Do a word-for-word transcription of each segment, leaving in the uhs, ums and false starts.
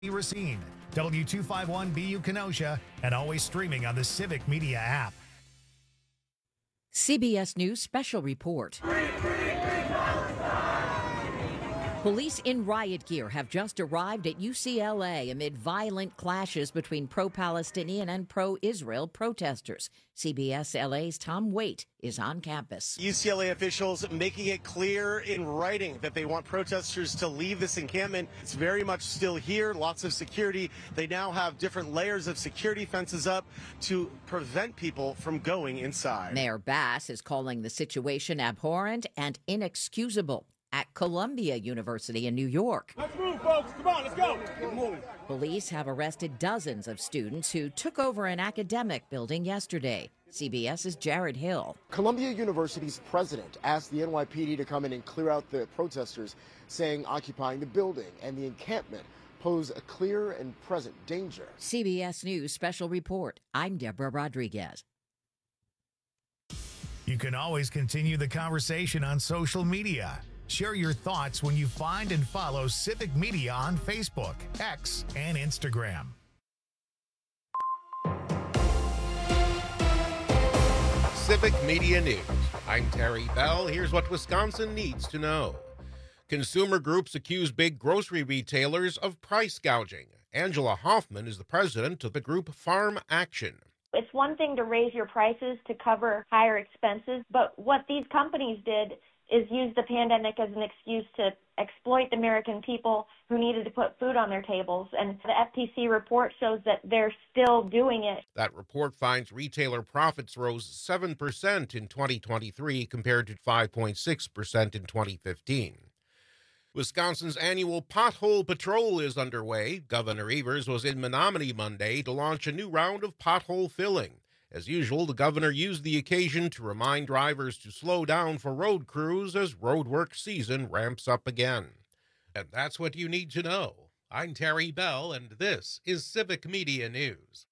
Racine, W two fifty-one B U Kenosha, and always streaming on the Civic Media app. C B S News Special Report. Police in riot gear have just arrived at U C L A amid violent clashes between pro-Palestinian and pro-Israel protesters. C B S L A's Tom Waite is on campus. U C L A officials making it clear in writing that they want protesters to leave this encampment. It's very much still here, lots of security. They now have different layers of security fences up to prevent people from going inside. Mayor Bass is calling the situation abhorrent and inexcusable. At Columbia University in New York. Let's move, folks. Come on, let's go. Get moving. Police have arrested dozens of students who took over an academic building yesterday. CBS's Jared Hill. Columbia University's president asked the N Y P D to come in and clear out the protesters, saying occupying the building and the encampment pose a clear and present danger. C B S News Special Report. I'm Deborah Rodriguez. You can always continue the conversation on social media. Share your thoughts when you find and follow Civic Media on Facebook, X, and Instagram. Civic Media News. I'm Terry Bell. Here's what Wisconsin needs to know. Consumer groups accuse big grocery retailers of price gouging. Angela Hoffman is the president of the group Farm Action. It's one thing to raise your prices to cover higher expenses, but what these companies did is use the pandemic as an excuse to exploit the American people who needed to put food on their tables. And the F T C report shows that they're still doing it. That report finds retailer profits rose seven percent in twenty twenty-three compared to five point six percent in twenty fifteen. Wisconsin's annual Pothole Patrol is underway. Governor Evers was in Menominee Monday to launch a new round of pothole filling. As usual, the governor used the occasion to remind drivers to slow down for road crews as roadwork season ramps up again. And that's what you need to know. I'm Terry Bell, and this is Civic Media News.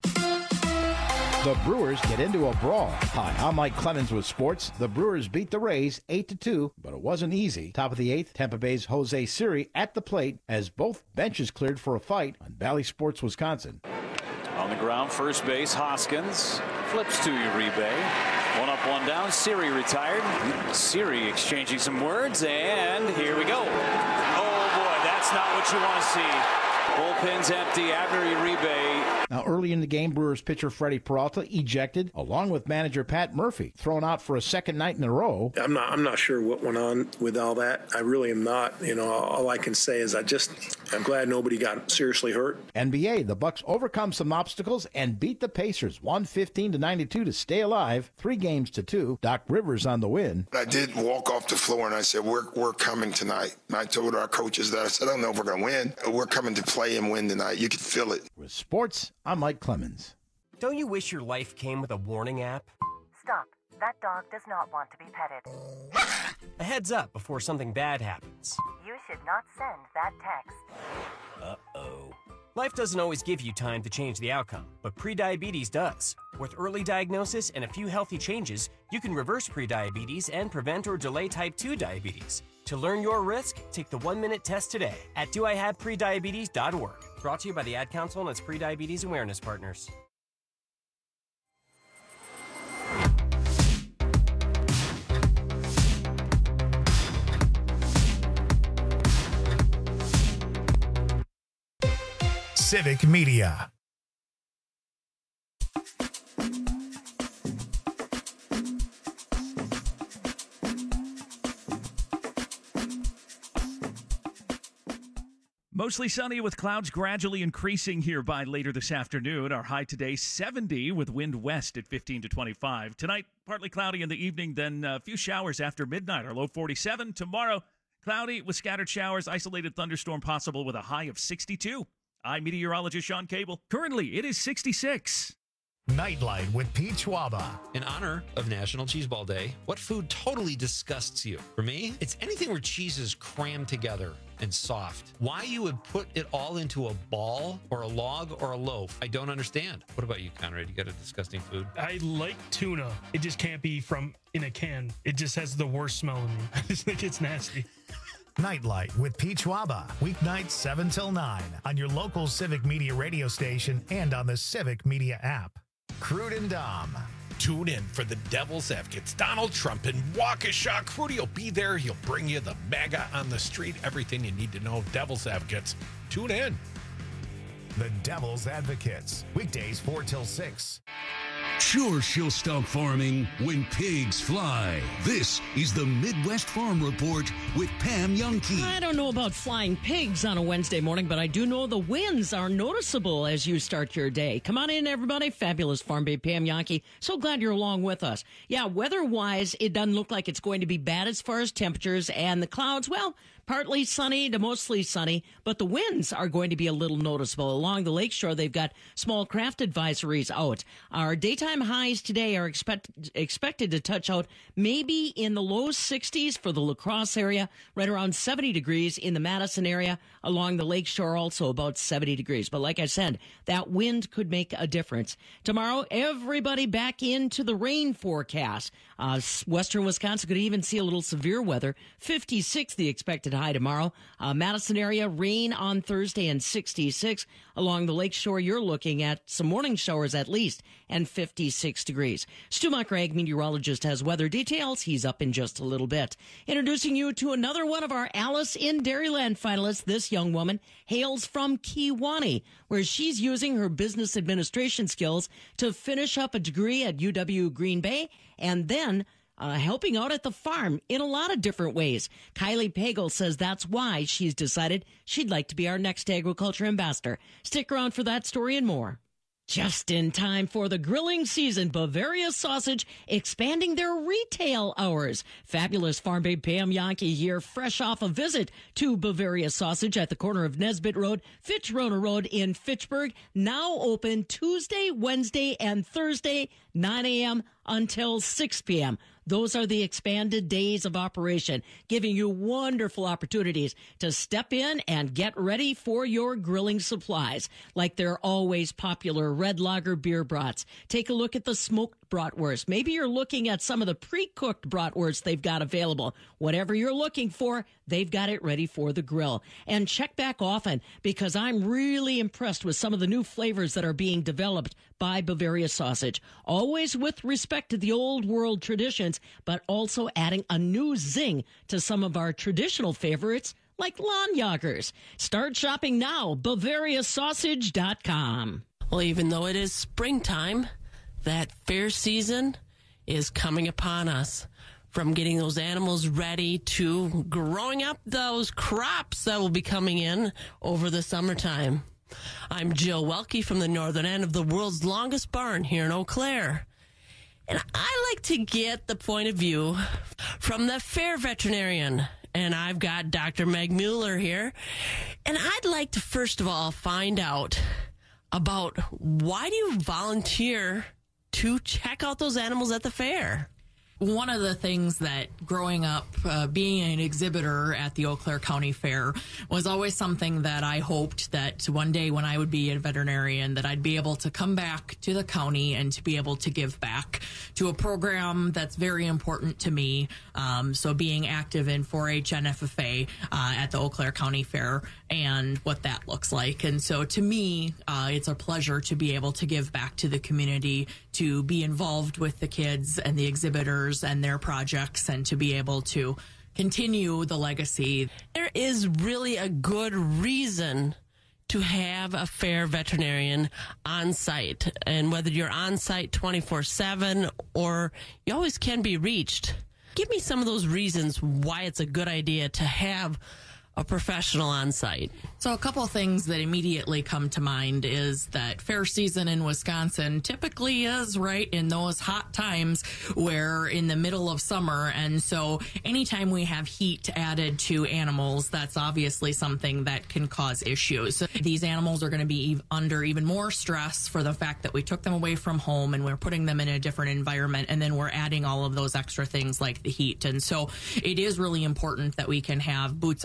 The Brewers get into a brawl. Hi, I'm Mike Clemens with sports. The Brewers beat the Rays eight to two, but it wasn't easy. Top of the eighth, Tampa Bay's Jose Siri at the plate as both benches cleared for a fight on Valley Sports, Wisconsin. On the ground, first base, Hoskins flips to Uribe. One up, one down. Siri retired. Siri exchanging some words, and here we go. Oh boy, that's not what you want to see. Bullpen's empty. Abner Uribe. Now, early in the game, Brewers pitcher Freddie Peralta ejected, along with manager Pat Murphy, thrown out for a second night in a row. I'm not. I'm not sure what went on with all that. I really am not. You know, all I can say is I just. I'm glad nobody got seriously hurt. N B A, the Bucks overcome some obstacles and beat the Pacers one fifteen to ninety-two to stay alive. Three games to two. Doc Rivers on the win. I did walk off the floor and I said, "We're we're coming tonight." And I told our coaches that I said, "I don't know if we're going to win. We're coming to play and win tonight. You can feel it." With sports, I'm Mike Clemens. Don't you wish your life came with a warning app? Stop. That dog does not want to be petted. A heads up before something bad happens. You should not send that text. Uh-oh. Life doesn't always give you time to change the outcome, but prediabetes does. With early diagnosis and a few healthy changes, you can reverse prediabetes and prevent or delay type two diabetes. To learn your risk, take the one-minute test today at do I have prediabetes dot org. Brought to you by the Ad Council and its prediabetes awareness partners. Civic Media. Mostly sunny with clouds gradually increasing here by later this afternoon. Our high today, seventy, with wind west at fifteen to twenty-five. Tonight, partly cloudy in the evening, then a few showers after midnight. Our low forty-seven. Tomorrow, cloudy with scattered showers, isolated thunderstorm possible with a high of sixty-two. I'm meteorologist Sean Cable. Currently, it is sixty-six. Nightlight with Pete Schwaba. In honor of National Cheeseball Day, what food totally disgusts you? For me, it's anything where cheese is crammed together and soft. Why you would put it all into a ball or a log or a loaf, I don't understand. What about you, Conrad? You got a disgusting food? I like tuna. It just can't be from in a can. It just has the worst smell in me. I just think it's nasty. Nightlight with Peach Waba, weeknights seven till nine on your local Civic Media radio station and on the Civic Media app. Crude and Dom. Tune in for the Devil's Advocates. Donald Trump in Waukesha. Crudy will be there. He'll bring you the MAGA on the street, everything you need to know. Devil's Advocates. Tune in. The Devil's Advocates, weekdays four till six. Sure, she'll stop farming when pigs fly. This is the Midwest Farm Report with Pam Youngkey. I don't know about flying pigs on a Wednesday morning, but I do know the winds are noticeable as you start your day. Come on in, everybody. Fabulous Farm Babe Pam Youngkey. So glad you're along with us. Yeah, weather-wise, it doesn't look like it's going to be bad as far as temperatures and the clouds. Well, partly sunny to mostly sunny, but the winds are going to be a little noticeable. Along the lakeshore, they've got small craft advisories out. Our daytime highs today are expect, expected to touch out maybe in the low sixties for the La Crosse area, right around seventy degrees in the Madison area. Along the lakeshore, also about seventy degrees. But like I said, that wind could make a difference. Tomorrow, everybody back into the rain forecast. Uh, western Wisconsin could even see a little severe weather. fifty-six the expected high tomorrow. Uh, Madison area, rain on Thursday and sixty-six. Along the lakeshore, you're looking at some morning showers at least and fifty-six degrees. Stu Mucker, ag meteorologist, has weather details. He's up in just a little bit. Introducing you to another one of our Alice in Dairyland finalists. This young woman hails from Kewaunee, where she's using her business administration skills to finish up a degree at U W Green Bay and then Uh, helping out at the farm in a lot of different ways. Kylie Pagel says that's why she's decided she'd like to be our next agriculture ambassador. Stick around for that story and more. Just in time for the grilling season, Bavaria Sausage expanding their retail hours. Fabulous Farm Babe Pam Youngkey here, fresh off a visit to Bavaria Sausage at the corner of Nesbitt Road, Fitch-Rona Road in Fitchburg. Now open Tuesday, Wednesday, and Thursday, nine a.m. until six p.m. Those are the expanded days of operation, giving you wonderful opportunities to step in and get ready for your grilling supplies, like their always popular red lager beer brats. Take a look at the smoked bratwurst. Maybe you're looking at some of the pre-cooked bratwurst they've got available. Whatever you're looking for, they've got it ready for the grill. And check back often, because I'm really impressed with some of the new flavors that are being developed by Bavaria Sausage. Always with respect to the old world traditions, but also adding a new zing to some of our traditional favorites, like lawn joggers. Start shopping now, Bavaria Sausage dot com. Well, even though it is springtime, that fair season is coming upon us. From getting those animals ready to growing up those crops that will be coming in over the summertime. I'm Jill Welke from the northern end of the world's longest barn here in Eau Claire. And I like to get the point of view from the fair veterinarian. And I've got Doctor Meg Mueller here. And I'd like to first of all find out about why do you volunteer to check out those animals at the fair? One of the things that growing up, uh, being an exhibitor at the Eau Claire County Fair was always something that I hoped that one day when I would be a veterinarian, that I'd be able to come back to the county and to be able to give back to a program that's very important to me. Um, so being active in four H N F F A uh, at the Eau Claire County Fair and what that looks like. And so to me, uh, it's a pleasure to be able to give back to the community, to be involved with the kids and the exhibitors and their projects, and to be able to continue the legacy. There is really a good reason to have a fair veterinarian on site, and whether you're on site twenty-four seven or you always can be reached. Give me some of those reasons why it's a good idea to have a professional on site. So a couple of things that immediately come to mind is that fair season in Wisconsin typically is right in those hot times where in the middle of summer. And so anytime we have heat added to animals, that's obviously something that can cause issues. These animals are going to be under even more stress for the fact that we took them away from home and we're putting them in a different environment. And then we're adding all of those extra things like the heat. And so it is really important that we can have boots on the ground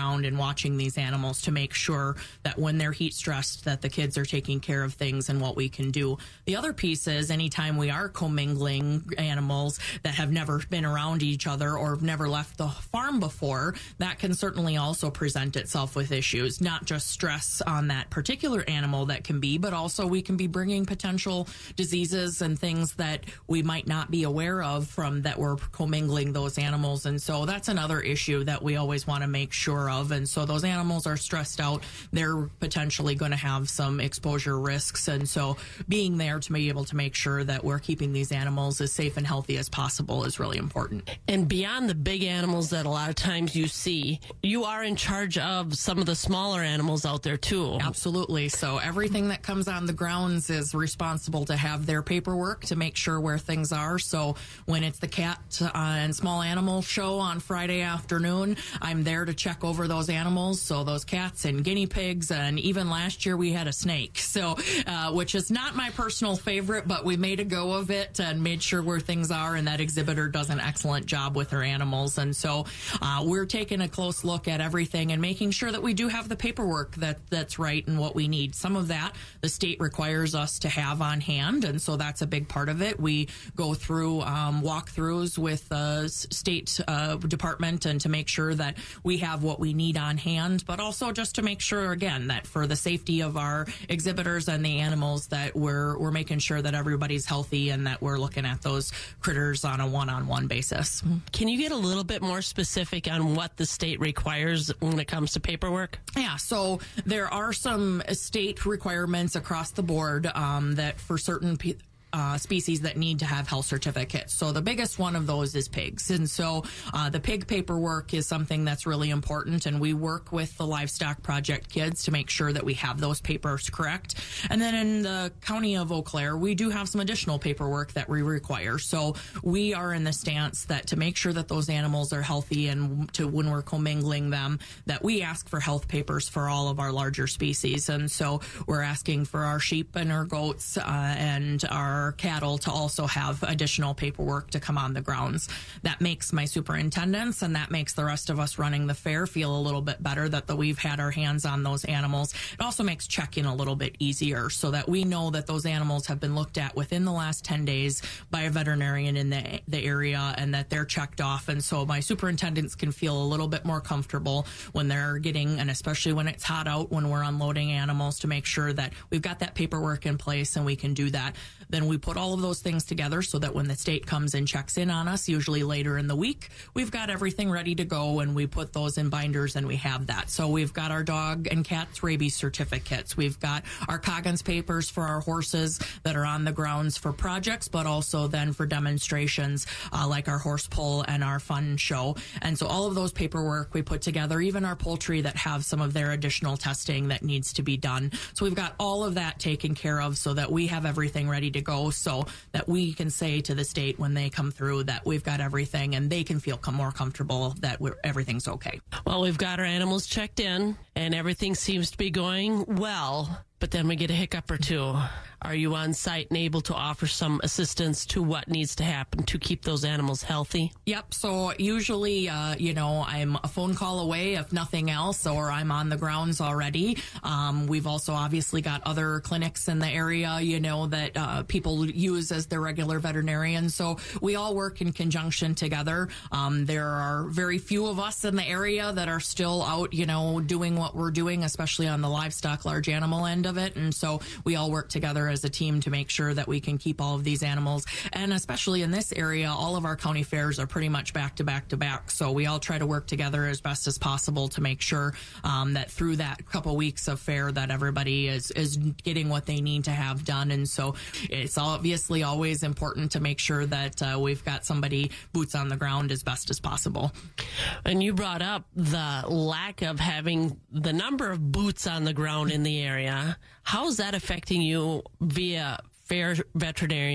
around and watching these animals to make sure that when they're heat stressed, that the kids are taking care of things and what we can do. The other piece is anytime we are commingling animals that have never been around each other or have never left the farm before, that can certainly also present itself with issues, not just stress on that particular animal that can be, but also we can be bringing potential diseases and things that we might not be aware of from that we're commingling those animals. And so that's another issue that we always want to make sure of. And so those animals are stressed out. They're potentially going to have some exposure risks. And so being there to be able to make sure that we're keeping these animals as safe and healthy as possible is really important. And beyond the big animals that a lot of times you see, you are in charge of some of the smaller animals out there too. Absolutely. So everything that comes on the grounds is responsible to have their paperwork to make sure where things are. So when it's the cat uh, and small animal show on Friday afternoon, I'm there to check over those animals. So those cats and guinea pigs, and even last year we had a snake. So, uh, which is not my personal favorite, but we made a go of it and made sure where things are. And that exhibitor does an excellent job with her animals. And so uh, we're taking a close look at everything and making sure that we do have the paperwork that that's right and what we need. Some of that the state requires us to have on hand, and so that's a big part of it. We go through um, walkthroughs with the state uh, department and to make sure that we have what we need on hand, but also just to make sure, again, that for the safety of our exhibitors and the animals, that we're we're making sure that everybody's healthy and that we're looking at those critters on a one-on-one basis. Can you get a little bit more specific on what the state requires when it comes to paperwork? Yeah, so there are some state requirements across the board um, that for certain people, Uh, species that need to have health certificates. So the biggest one of those is pigs. And so uh, the pig paperwork is something that's really important. And we work with the Livestock Project kids to make sure that we have those papers correct. And then in the county of Eau Claire, we do have some additional paperwork that we require. So we are in the stance that to make sure that those animals are healthy and to when we're commingling them, that we ask for health papers for all of our larger species. And so we're asking for our sheep and our goats uh, and our Our cattle to also have additional paperwork to come on the grounds. That makes my superintendents and that makes the rest of us running the fair feel a little bit better that the, we've had our hands on those animals. It also makes checking a little bit easier so that we know that those animals have been looked at within the last ten days by a veterinarian in the, the area and that they're checked off. And so my superintendents can feel a little bit more comfortable when they're getting, and especially when it's hot out, when we're unloading animals, to make sure that we've got that paperwork in place and we can do that. Then we put all of those things together so that when the state comes and checks in on us, usually later in the week, we've got everything ready to go and we put those in binders and we have that. So we've got our dog and cat's rabies certificates. We've got our Coggins papers for our horses that are on the grounds for projects, but also then for demonstrations uh, like our horse pull and our fun show. And so all of those paperwork we put together, even our poultry that have some of their additional testing that needs to be done. So we've got all of that taken care of so that we have everything ready to go so that we can say to the state when they come through that we've got everything and they can feel more comfortable that we're, everything's okay. Well, we've got our animals checked in and everything seems to be going well, but then we get a hiccup or two. Are you on site and able to offer some assistance to what needs to happen to keep those animals healthy? Yep. So usually, uh, you know, I'm a phone call away if nothing else, or I'm on the grounds already. Um, we've also obviously got other clinics in the area, you know, that uh, people use as their regular veterinarians. So we all work in conjunction together. Um, there are very few of us in the area that are still out, you know, doing what we're doing, especially on the livestock, large animal end of it. And so we all work together as a team to make sure that we can keep all of these animals. And especially in this area, all of our county fairs are pretty much back to back to back. So we all try to work together as best as possible to make sure um, that through that couple weeks of fair that everybody is, is getting what they need to have done. And so it's obviously always important to make sure that uh, we've got somebody boots on the ground as best as possible. And you brought up the lack of having the number of boots on the ground in the area. How is that affecting you via fair veterinarian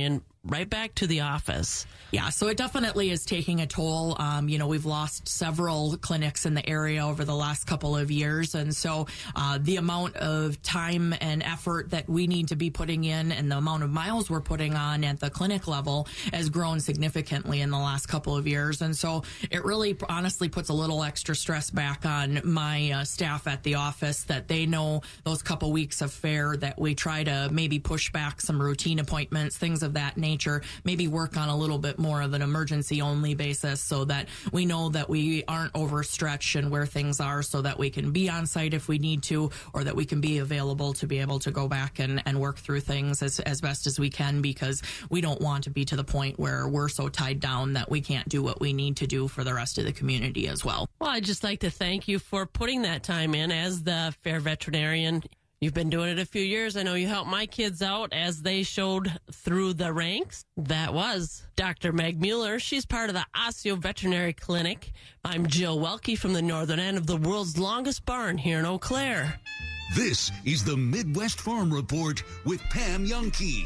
right back to the office. Yeah, so it definitely is taking a toll. Um, you know, we've lost several clinics in the area over the last couple of years. And so uh, the amount of time and effort that we need to be putting in and the amount of miles we're putting on at the clinic level has grown significantly in the last couple of years. And so it really honestly puts a little extra stress back on my uh, staff at the office, that they know those couple weeks of fair that we try to maybe push back some routine appointments, things of that nature, maybe work on a little bit more of an emergency only basis so that we know that we aren't overstretched and where things are, so that we can be on site if we need to, or that we can be available to be able to go back and, and work through things as, as best as we can, because we don't want to be to the point where we're so tied down that we can't do what we need to do for the rest of the community as well. Well, I'd just like to thank you for putting that time in as the fair veterinarian. You've been doing it a few years. I know you helped my kids out as they showed through the ranks. That was Doctor Meg Mueller. She's part of the Osseo Veterinary Clinic. I'm Jill Welke from the northern end of the world's longest barn here in Eau Claire. This is the Midwest Farm Report with Pam Youngkey.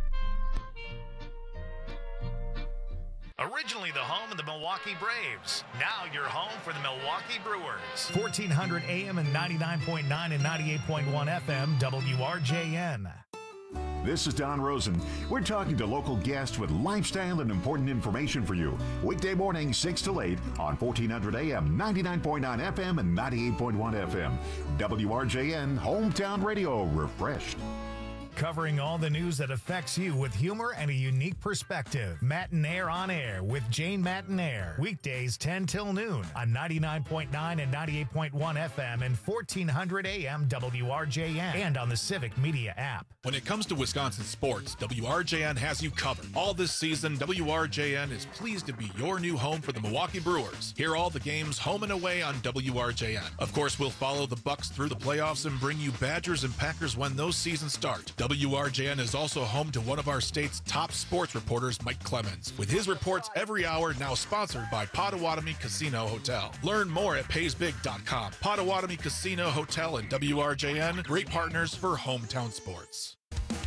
Originally the home of the Milwaukee Braves, now your home for the Milwaukee Brewers. fourteen hundred A M and ninety-nine point nine and ninety-eight point one F M, W R J N. This is Don Rosen. We're talking to local guests with lifestyle and important information for you. Weekday morning, six to eight on fourteen hundred A M, ninety-nine point nine F M and ninety-eight point one F M. W R J N, Hometown Radio, refreshed. Covering all the news that affects you with humor and a unique perspective. Matinaire on Air with Jane Matinaire. Weekdays ten till noon on ninety-nine point nine and ninety-eight point one F M and fourteen hundred A M W R J N and on the Civic Media app. When it comes to Wisconsin sports, W R J N has you covered. All this season, W R J N is pleased to be your new home for the Milwaukee Brewers. Hear all the games home and away on W R J N. Of course, we'll follow the Bucks through the playoffs and bring you Badgers and Packers when those seasons start. W R J N is also home to one of our state's top sports reporters, Mike Clemens, with his reports every hour, now sponsored by Potawatomi Casino Hotel. Learn more at pays big dot com. Potawatomi Casino Hotel and W R J N, great partners for hometown sports.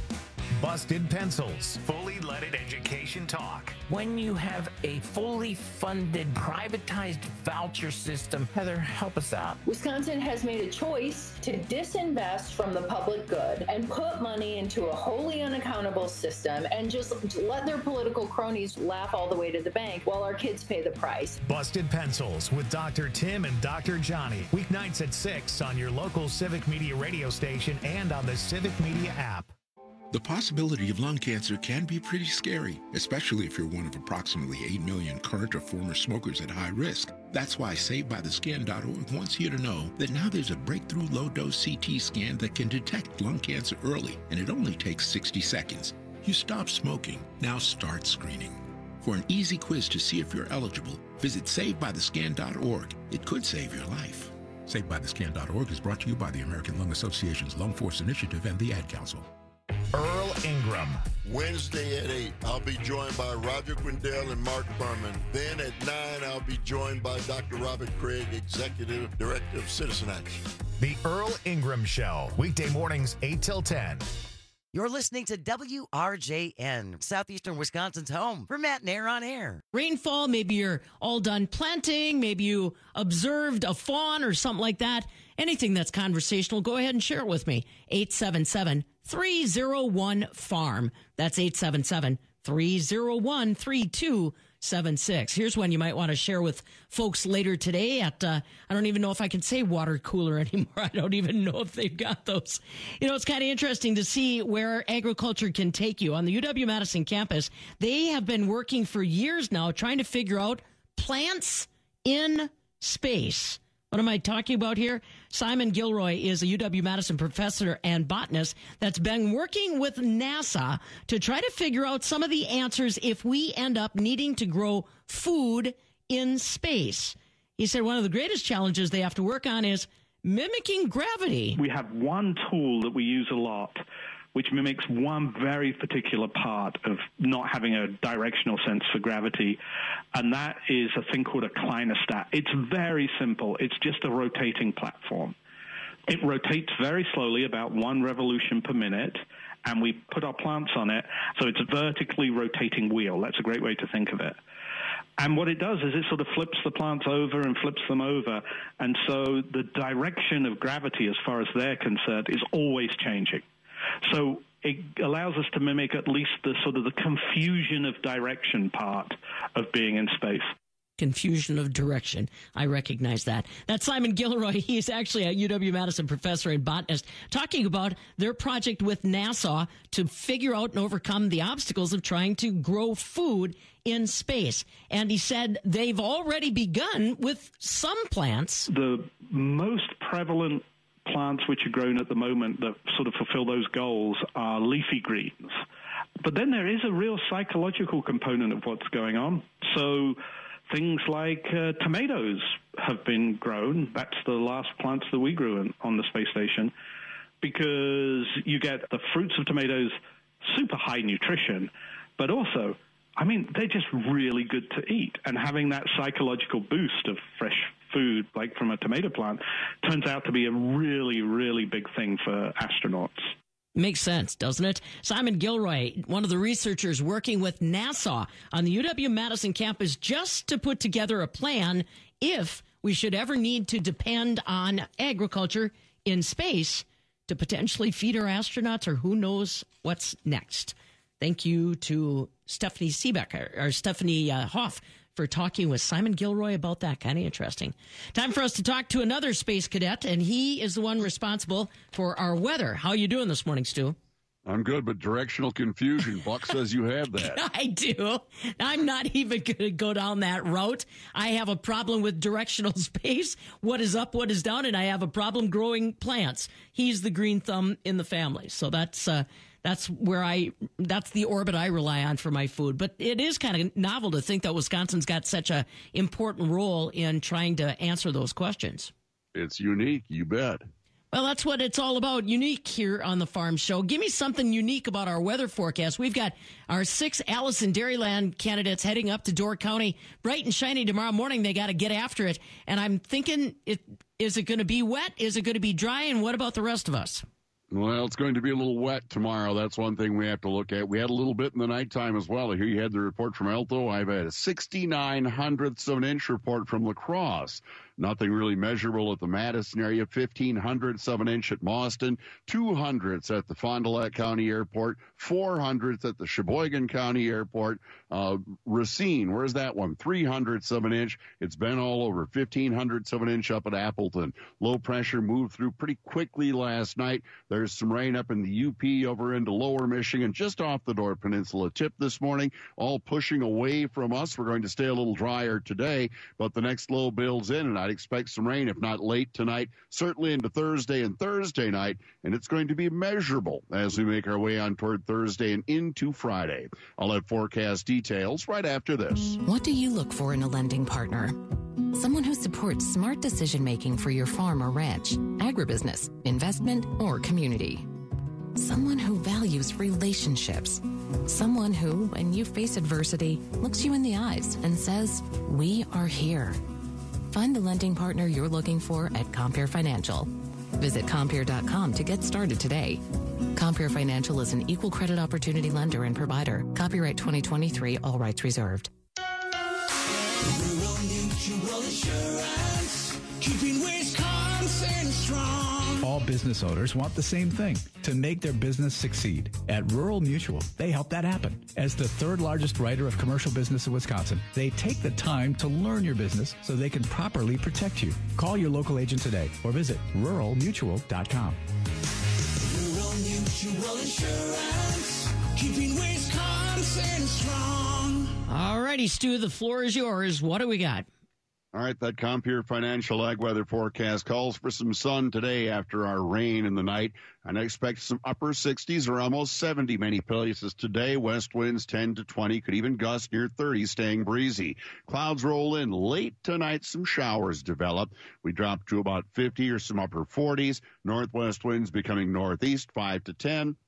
Busted Pencils, fully leaded education talk. When you have a fully funded, privatized voucher system, Heather, help us out. Wisconsin has made a choice to disinvest from the public good and put money into a wholly unaccountable system and just let their political cronies laugh all the way to the bank while our kids pay the price. Busted Pencils with Doctor Tim and Doctor Johnny. Weeknights at six on your local Civic Media radio station and on the Civic Media app. The possibility of lung cancer can be pretty scary, especially if you're one of approximately eight million current or former smokers at high risk. That's why Saved By The Scan dot org wants you to know that now there's a breakthrough low-dose C T scan that can detect lung cancer early, and it only takes sixty seconds. You stop smoking, now start screening. For an easy quiz to see if you're eligible, visit Saved By The Scan dot org. It could save your life. Saved By The Scan dot org is brought to you by the American Lung Association's Lung Force Initiative and the Ad Council. Earl Ingram. Wednesday at eight, I'll be joined by Roger Quindell and Mark Furman. Then at nine, I'll be joined by Doctor Robert Craig, Executive Director of Citizen Action. The Earl Ingram Show, weekday mornings eight till ten. You're listening to W R J N, Southeastern Wisconsin's home for Matinaire on Air. Rainfall, maybe you're all done planting, maybe you observed a fawn or something like that. Anything that's conversational, go ahead and share it with me. eight seven seven, three oh one, farm. That's eight seven seven, three oh one, three two seven six. Here's one you might want to share with folks later today at, uh, I don't even know if I can say water cooler anymore. I don't even know if they've got those. You know, it's kind of interesting to see where agriculture can take you. On the U W-Madison campus, they have been working for years now trying to figure out plants in space. What am I talking about here? Simon Gilroy is a U W-Madison professor and botanist that's been working with NASA to try to figure out some of the answers if we end up needing to grow food in space. He said one of the greatest challenges they have to work on is mimicking gravity. We have one tool that we use a lot, which mimics one very particular part of not having a directional sense for gravity, and that is a thing called a clinostat. It's very simple. It's just a rotating platform. It rotates very slowly, about one revolution per minute, and we put our plants on it. So it's a vertically rotating wheel. That's a great way to think of it. And what it does is it sort of flips the plants over and flips them over. And so the direction of gravity, as far as they're concerned, is always changing. So it allows us to mimic at least the sort of the confusion of direction part of being in space. Confusion of direction. I recognize that. That's Simon Gilroy. He's actually a U W-Madison professor and botanist, talking about their project with NASA to figure out and overcome the obstacles of trying to grow food in space. And he said they've already begun with some plants. The most prevalent plants which are grown at the moment that sort of fulfill those goals are leafy greens. But then there is a real psychological component of what's going on. So things like uh, tomatoes have been grown. That's the last plants that we grew in, on the space station, because you get the fruits of tomatoes, super high nutrition, but also, I mean, they're just really good to eat. And having that psychological boost of fresh food, like from a tomato plant, turns out to be a really, really big thing for astronauts. Makes sense, doesn't it? Simon Gilroy, one of the researchers working with NASA on the U W-Madison campus, just to put together a plan if we should ever need to depend on agriculture in space to potentially feed our astronauts, or who knows what's next. Thank you to Stephanie Seebeck, or, or Stephanie uh, Hoff, for talking with Simon Gilroy about that. Kind of interesting. Time for us to talk to another space cadet, and he is the one responsible for our weather. How are you doing this morning, Stu? I'm good, but directional confusion. Buck says you have that. I do. I'm not even going to go down that route. I have a problem with directional space. What is up, what is down, and I have a problem growing plants. He's the green thumb in the family. So that's uh, that's where I, that's the orbit I rely on for my food. But it is kind of novel to think that Wisconsin's got such a important role in trying to answer those questions. It's unique, you bet. Well, that's what it's all about, unique here on the Farm Show. Give me something unique about our weather forecast. We've got our six Allison Dairyland candidates heading up to Door County, bright and shiny tomorrow morning. They got to get after it. And I'm thinking, it, is it going to be wet? Is it going to be dry? And what about the rest of us? Well, it's going to be a little wet tomorrow. That's one thing we have to look at. We had a little bit in the nighttime as well. Here you had the report from Alto. I've had a sixty-nine hundredths of an inch report from La Crosse. Nothing really measurable at the Madison area. fifteen hundredths of an inch at Mauston. two hundredths at the Fond du Lac County Airport. four hundredths at the Sheboygan County Airport. Uh, Racine, where's that one? three hundredths of an inch. It's been all over. fifteen hundredths of an inch up at Appleton. Low pressure moved through pretty quickly last night. There's some rain up in the U P over into lower Michigan, just off the Door Peninsula tip this morning, all pushing away from us. We're going to stay a little drier today, but the next low builds in, and I'd expect some rain, if not late tonight, certainly into Thursday and Thursday night, and it's going to be measurable as we make our way on toward Thursday and into Friday. I'll have forecast details right after this. What do you look for in a lending partner? Someone who supports smart decision-making for your farm or ranch, agribusiness, investment, or community. Someone who values relationships. Someone who, when you face adversity, looks you in the eyes and says, "We are here." Find the lending partner you're looking for at Compeer Financial. Visit Compeer dot com to get started today. Compeer Financial is an equal credit opportunity lender and provider. Copyright twenty twenty-three, all rights reserved. Rural Mutual Insurance, keeping Wisconsin strong. All business owners want the same thing, to make their business succeed. At Rural Mutual, they help that happen. As the third largest writer of commercial business in Wisconsin, they take the time to learn your business so they can properly protect you. Call your local agent today or visit rural mutual dot com. Rural Mutual Insurance, keeping Wisconsin strong. All righty, Stu, the floor is yours. What do we got? All right, that Compeer Financial Ag Weather forecast calls for some sun today after our rain in the night. And I expect some upper sixties or almost seventy many places today. West winds ten to twenty, could even gust near thirty, staying breezy. Clouds roll in late tonight. Some showers develop. We drop to about fifty or some upper forties. Northwest winds becoming northeast, five to ten.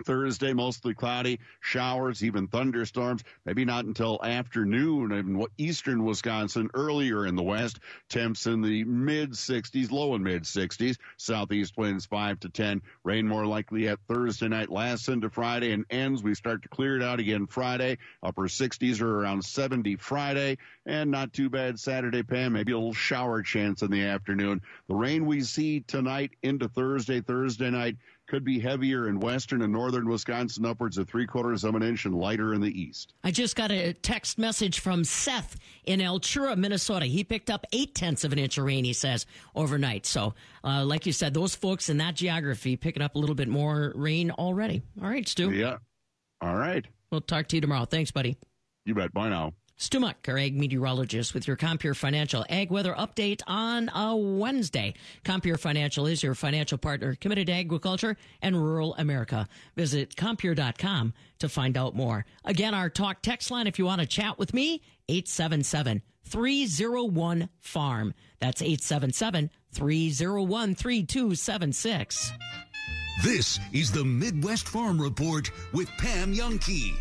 Thursday, mostly cloudy, showers, even thunderstorms, maybe not until afternoon in eastern Wisconsin, earlier in the west. Temps in the mid sixties, low and mid sixties. Southeast winds five to ten. Rain more likely at Thursday night, lasts into Friday and ends. We start to clear it out again Friday. Upper sixties or around seventy Friday. And not too bad Saturday, Pam. Maybe a little shower chance in the afternoon. The rain we see tonight into Thursday, Thursday night, could be heavier in western and northern Wisconsin, upwards of three quarters of an inch, and lighter in the east. I just got a text message from Seth in Altura, Minnesota. He picked up eight tenths of an inch of rain, he says, overnight. So, uh, like you said, those folks in that geography picking up a little bit more rain already. All right, Stu. Yeah. All right. We'll talk to you tomorrow. Thanks, buddy. You bet. Bye now. Stu Muck, our ag meteorologist, with your Compeer Financial Ag Weather Update on a Wednesday. Compeer Financial is your financial partner committed to agriculture and rural America. Visit Compeer dot com to find out more. Again, our talk text line, if you want to chat with me, eight seven seven, three oh one, farm. That's eight seven seven, three oh one, three two seven six. This is the Midwest Farm Report with Pam Youngkey.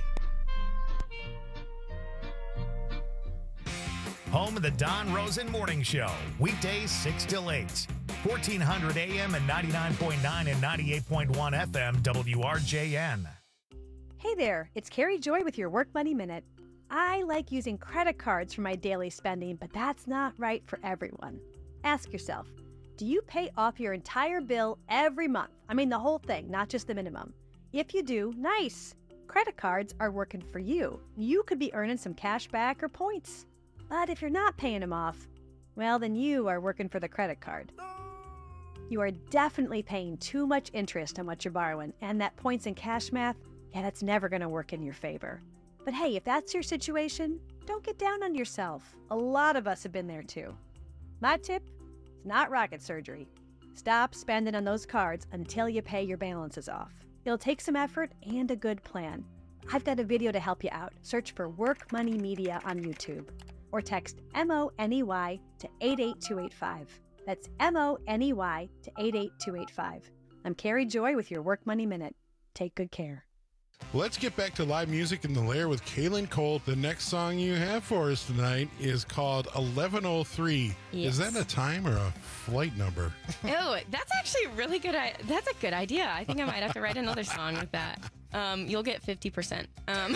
Home of the Don Rosen Morning Show. Weekdays six till eight. fourteen hundred A M and ninety-nine point nine and ninety-eight point one F M W R J N. Hey there, it's Carrie Joy with your Work Money Minute. I like using credit cards for my daily spending, but that's not right for everyone. Ask yourself, do you pay off your entire bill every month? I mean the whole thing, not just the minimum. If you do, nice. Credit cards are working for you. You could be earning some cash back or points. But if you're not paying them off, well, then you are working for the credit card. You are definitely paying too much interest on what you're borrowing, and that points and cash math, yeah, that's never going to work in your favor. But hey, if that's your situation, don't get down on yourself. A lot of us have been there too. My tip, it's not rocket surgery. Stop spending on those cards until you pay your balances off. It'll take some effort and a good plan. I've got a video to help you out. Search for Work Money Media on YouTube. Or text M O N E Y to eight eight two eight five. That's M O N E Y to eight eight two eight five. I'm Carrie Joy with your Work Money Minute. Take good care. Let's get back to live music in the Lair with Kaylin Cole. The next song you have for us tonight is called eleven oh three. Yes. Is that a time or a flight number? Oh, that's actually a really good. I- that's a good idea. I think I might have to write another song with that. Um, you'll get fifty percent. Um.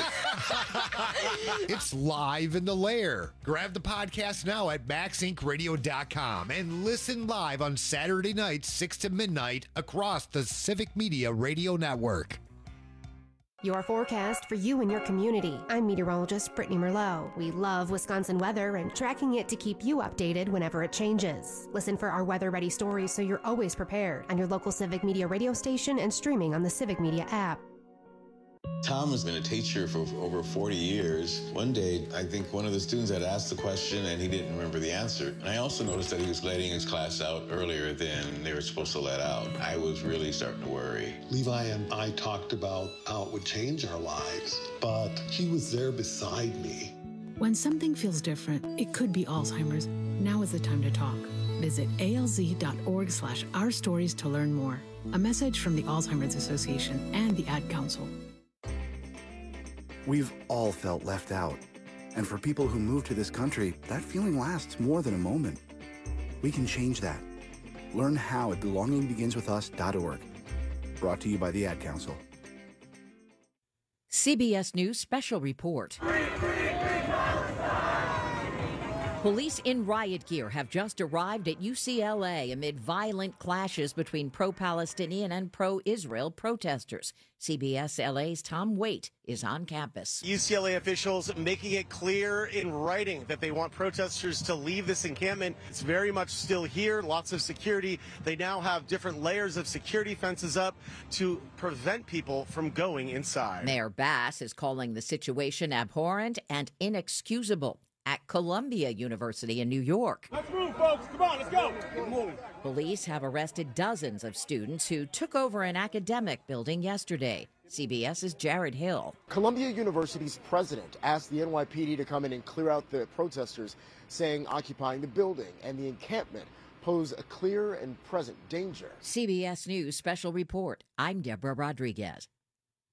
It's live in the Lair. Grab the podcast now at max inc radio dot com and listen live on Saturday nights, six to midnight, across the Civic Media Radio Network. Your forecast for you and your community. I'm meteorologist Brittany Merlot. We love Wisconsin weather and tracking it to keep you updated whenever it changes. Listen for our weather-ready stories so you're always prepared on your local Civic Media radio station and streaming on the Civic Media app. Tom has been a teacher for over forty years. One day, I think one of the students had asked the question and he didn't remember the answer. And I also noticed that he was letting his class out earlier than they were supposed to let out. I was really starting to worry. Levi and I talked about how it would change our lives, but he was there beside me. When something feels different, it could be Alzheimer's. Now is the time to talk. Visit A L Z dot org slash our stories to learn more. A message from the Alzheimer's Association and the Ad Council. We've all felt left out. And for people who move to this country, that feeling lasts more than a moment. We can change that. Learn how at belonging begins with us dot org. Brought to you by the Ad Council. C B S News Special Report. Police in riot gear have just arrived at U C L A amid violent clashes between pro-Palestinian and pro-Israel protesters. C B S L A's Tom Waite is on campus. U C L A officials making it clear in writing that they want protesters to leave this encampment. It's very much still here, lots of security. They now have different layers of security fences up to prevent people from going inside. Mayor Bass is calling the situation abhorrent and inexcusable at Columbia University in New York. Let's move, folks. Come on, let's go. Get moving. Police have arrested dozens of students who took over an academic building yesterday. CBS's Jared Hill. Columbia University's president asked the N Y P D to come in and clear out the protesters, saying occupying the building and the encampment pose a clear and present danger. C B S News Special Report. I'm Deborah Rodriguez.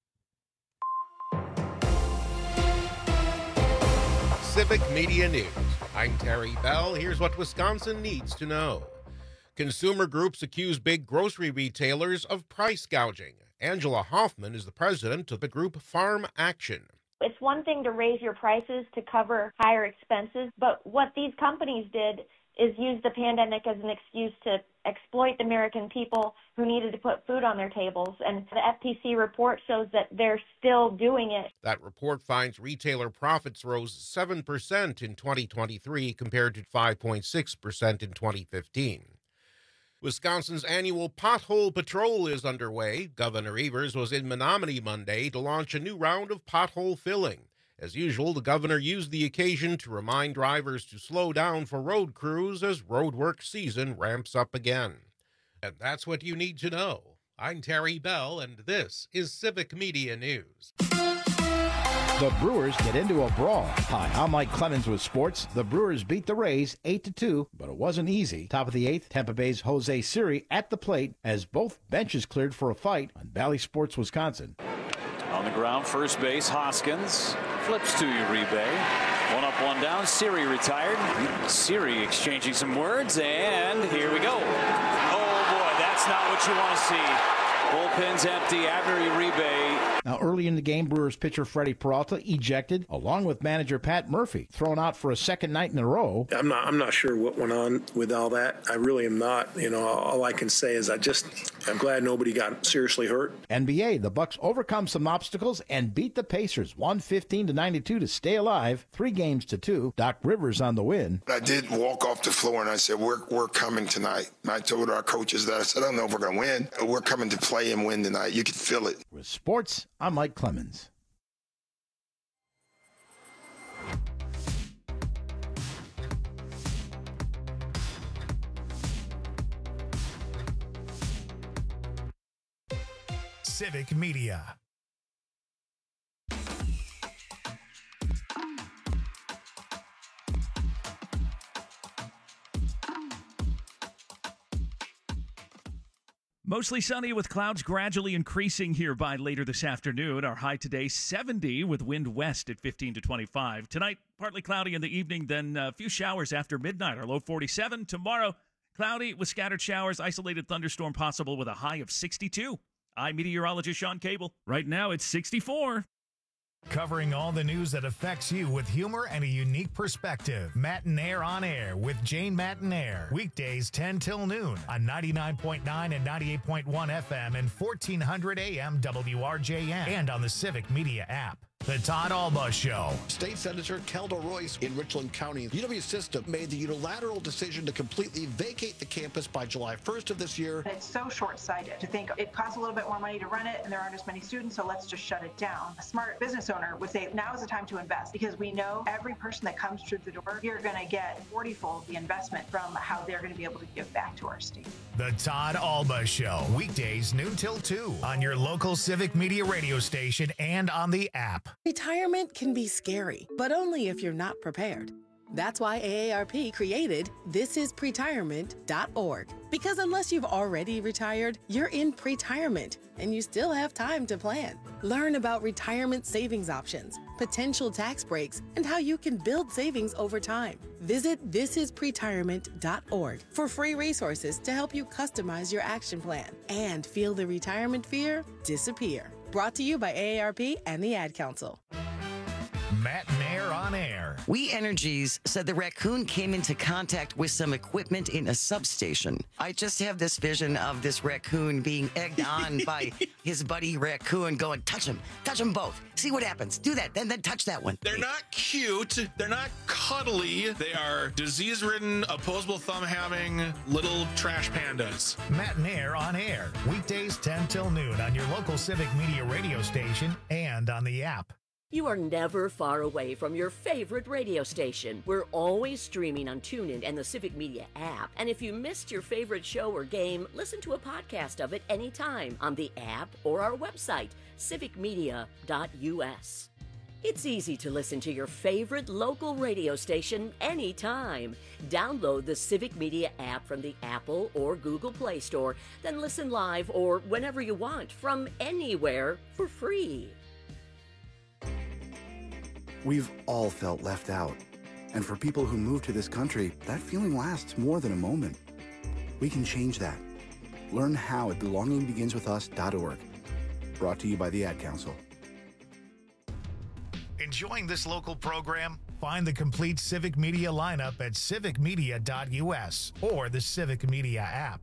Civic Media News. I'm Terry Bell. Here's what Wisconsin needs to know. Consumer groups accuse big grocery retailers of price gouging. Angela Hoffman is the president of the group Farm Action. It's one thing to raise your prices to cover higher expenses, but what these companies did is use the pandemic as an excuse to exploit the American people who needed to put food on their tables. And the F T C report shows that they're still doing it. That report finds retailer profits rose seven percent in twenty twenty-three compared to five point six percent in twenty fifteen. Wisconsin's annual Pothole Patrol is underway. Governor Evers was in Menominee Monday to launch a new round of pothole filling. As usual, the governor used the occasion to remind drivers to slow down for road crews as roadwork season ramps up again. And that's what you need to know. I'm Terry Bell, and this is Civic Media News. The Brewers get into a brawl. Hi, I'm Mike Clemens with sports. The Brewers beat the Rays eight to two, but it wasn't easy. Top of the eighth, Tampa Bay's Jose Siri at the plate as both benches cleared for a fight on Bally Sports, Wisconsin. On the ground, first base, Hoskins flips to Uribe. One up, one down. Siri retired. Siri exchanging some words, and here we go. Oh, boy, that's not what you want to see. Bullpen's empty. Abner Uribe. Now, early in the game, Brewers pitcher Freddie Peralta ejected, along with manager Pat Murphy, thrown out for a second night in a row. I'm not. I'm not sure what went on with all that. I really am not. You know, all I can say is I just. I'm glad nobody got seriously hurt. N B A, the Bucks overcome some obstacles and beat the Pacers one fifteen to ninety-two to stay alive. Three games to two. Doc Rivers on the win. I did walk off the floor and I said, "We're we're coming tonight." And I told our coaches that I said, "I don't know if we're going to win. We're coming to play and win tonight. You can feel it." With sports, I'm Mike Clemens. Civic Media. Mostly sunny with clouds gradually increasing here by later this afternoon. Our high today, seventy with wind west at fifteen to twenty-five. Tonight, partly cloudy in the evening, then a few showers after midnight. Our low forty-seven. Tomorrow, cloudy with scattered showers, isolated thunderstorm possible with a high of sixty-two. I'm meteorologist Sean Cable. Right now, it's sixty-four. Covering all the news that affects you with humor and a unique perspective. Matinaire on Air with Jane Matinaire. Weekdays ten till noon on ninety-nine point nine and ninety-eight point one F M and fourteen hundred A M W R J N and on the Civic Media app. The Todd Alba Show. State Senator Kelda Royce in Richland County. U W System made the unilateral decision to completely vacate the campus by July first of this year. It's so short-sighted to think it costs a little bit more money to run it and there aren't as many students, so let's just shut it down. A smart business owner would say now is the time to invest because we know every person that comes through the door, you're going to get forty-fold the investment from how they're going to be able to give back to our state. The Todd Alba Show. Weekdays noon till two on your local Civic Media radio station and on the app. Retirement can be scary, but only if you're not prepared. That's why A A R P created this is pretirement dot org. Because unless you've already retired, you're in pretirement and you still have time to plan. Learn about retirement savings options, potential tax breaks, and how you can build savings over time. Visit this is pretirement dot org for free resources to help you customize your action plan and feel the retirement fear disappear. Brought to you by A A R P and the Ad Council. Matinaire on Air. We Energies said the raccoon came into contact with some equipment in a substation. I just have this vision of this raccoon being egged on by his buddy raccoon going, touch him, touch them both. See what happens. Do that, then then touch that one. They're not cute. They're not cuddly. They are disease-ridden, opposable thumb-having little trash pandas. Matinaire on Air. Weekdays ten till noon on your local Civic Media radio station and on the app. You are never far away from your favorite radio station. We're always streaming on TuneIn and the Civic Media app. And if you missed your favorite show or game, listen to a podcast of it anytime on the app or our website, civic media dot U S. It's easy to listen to your favorite local radio station anytime. Download the Civic Media app from the Apple or Google Play Store, then listen live or whenever you want from anywhere for free. We've all felt left out. And for people who move to this country, that feeling lasts more than a moment. We can change that. Learn how at belonging begins with us dot org. Brought to you by the Ad Council. Enjoying this local program? Find the complete Civic Media lineup at civic media dot u s or the Civic Media app.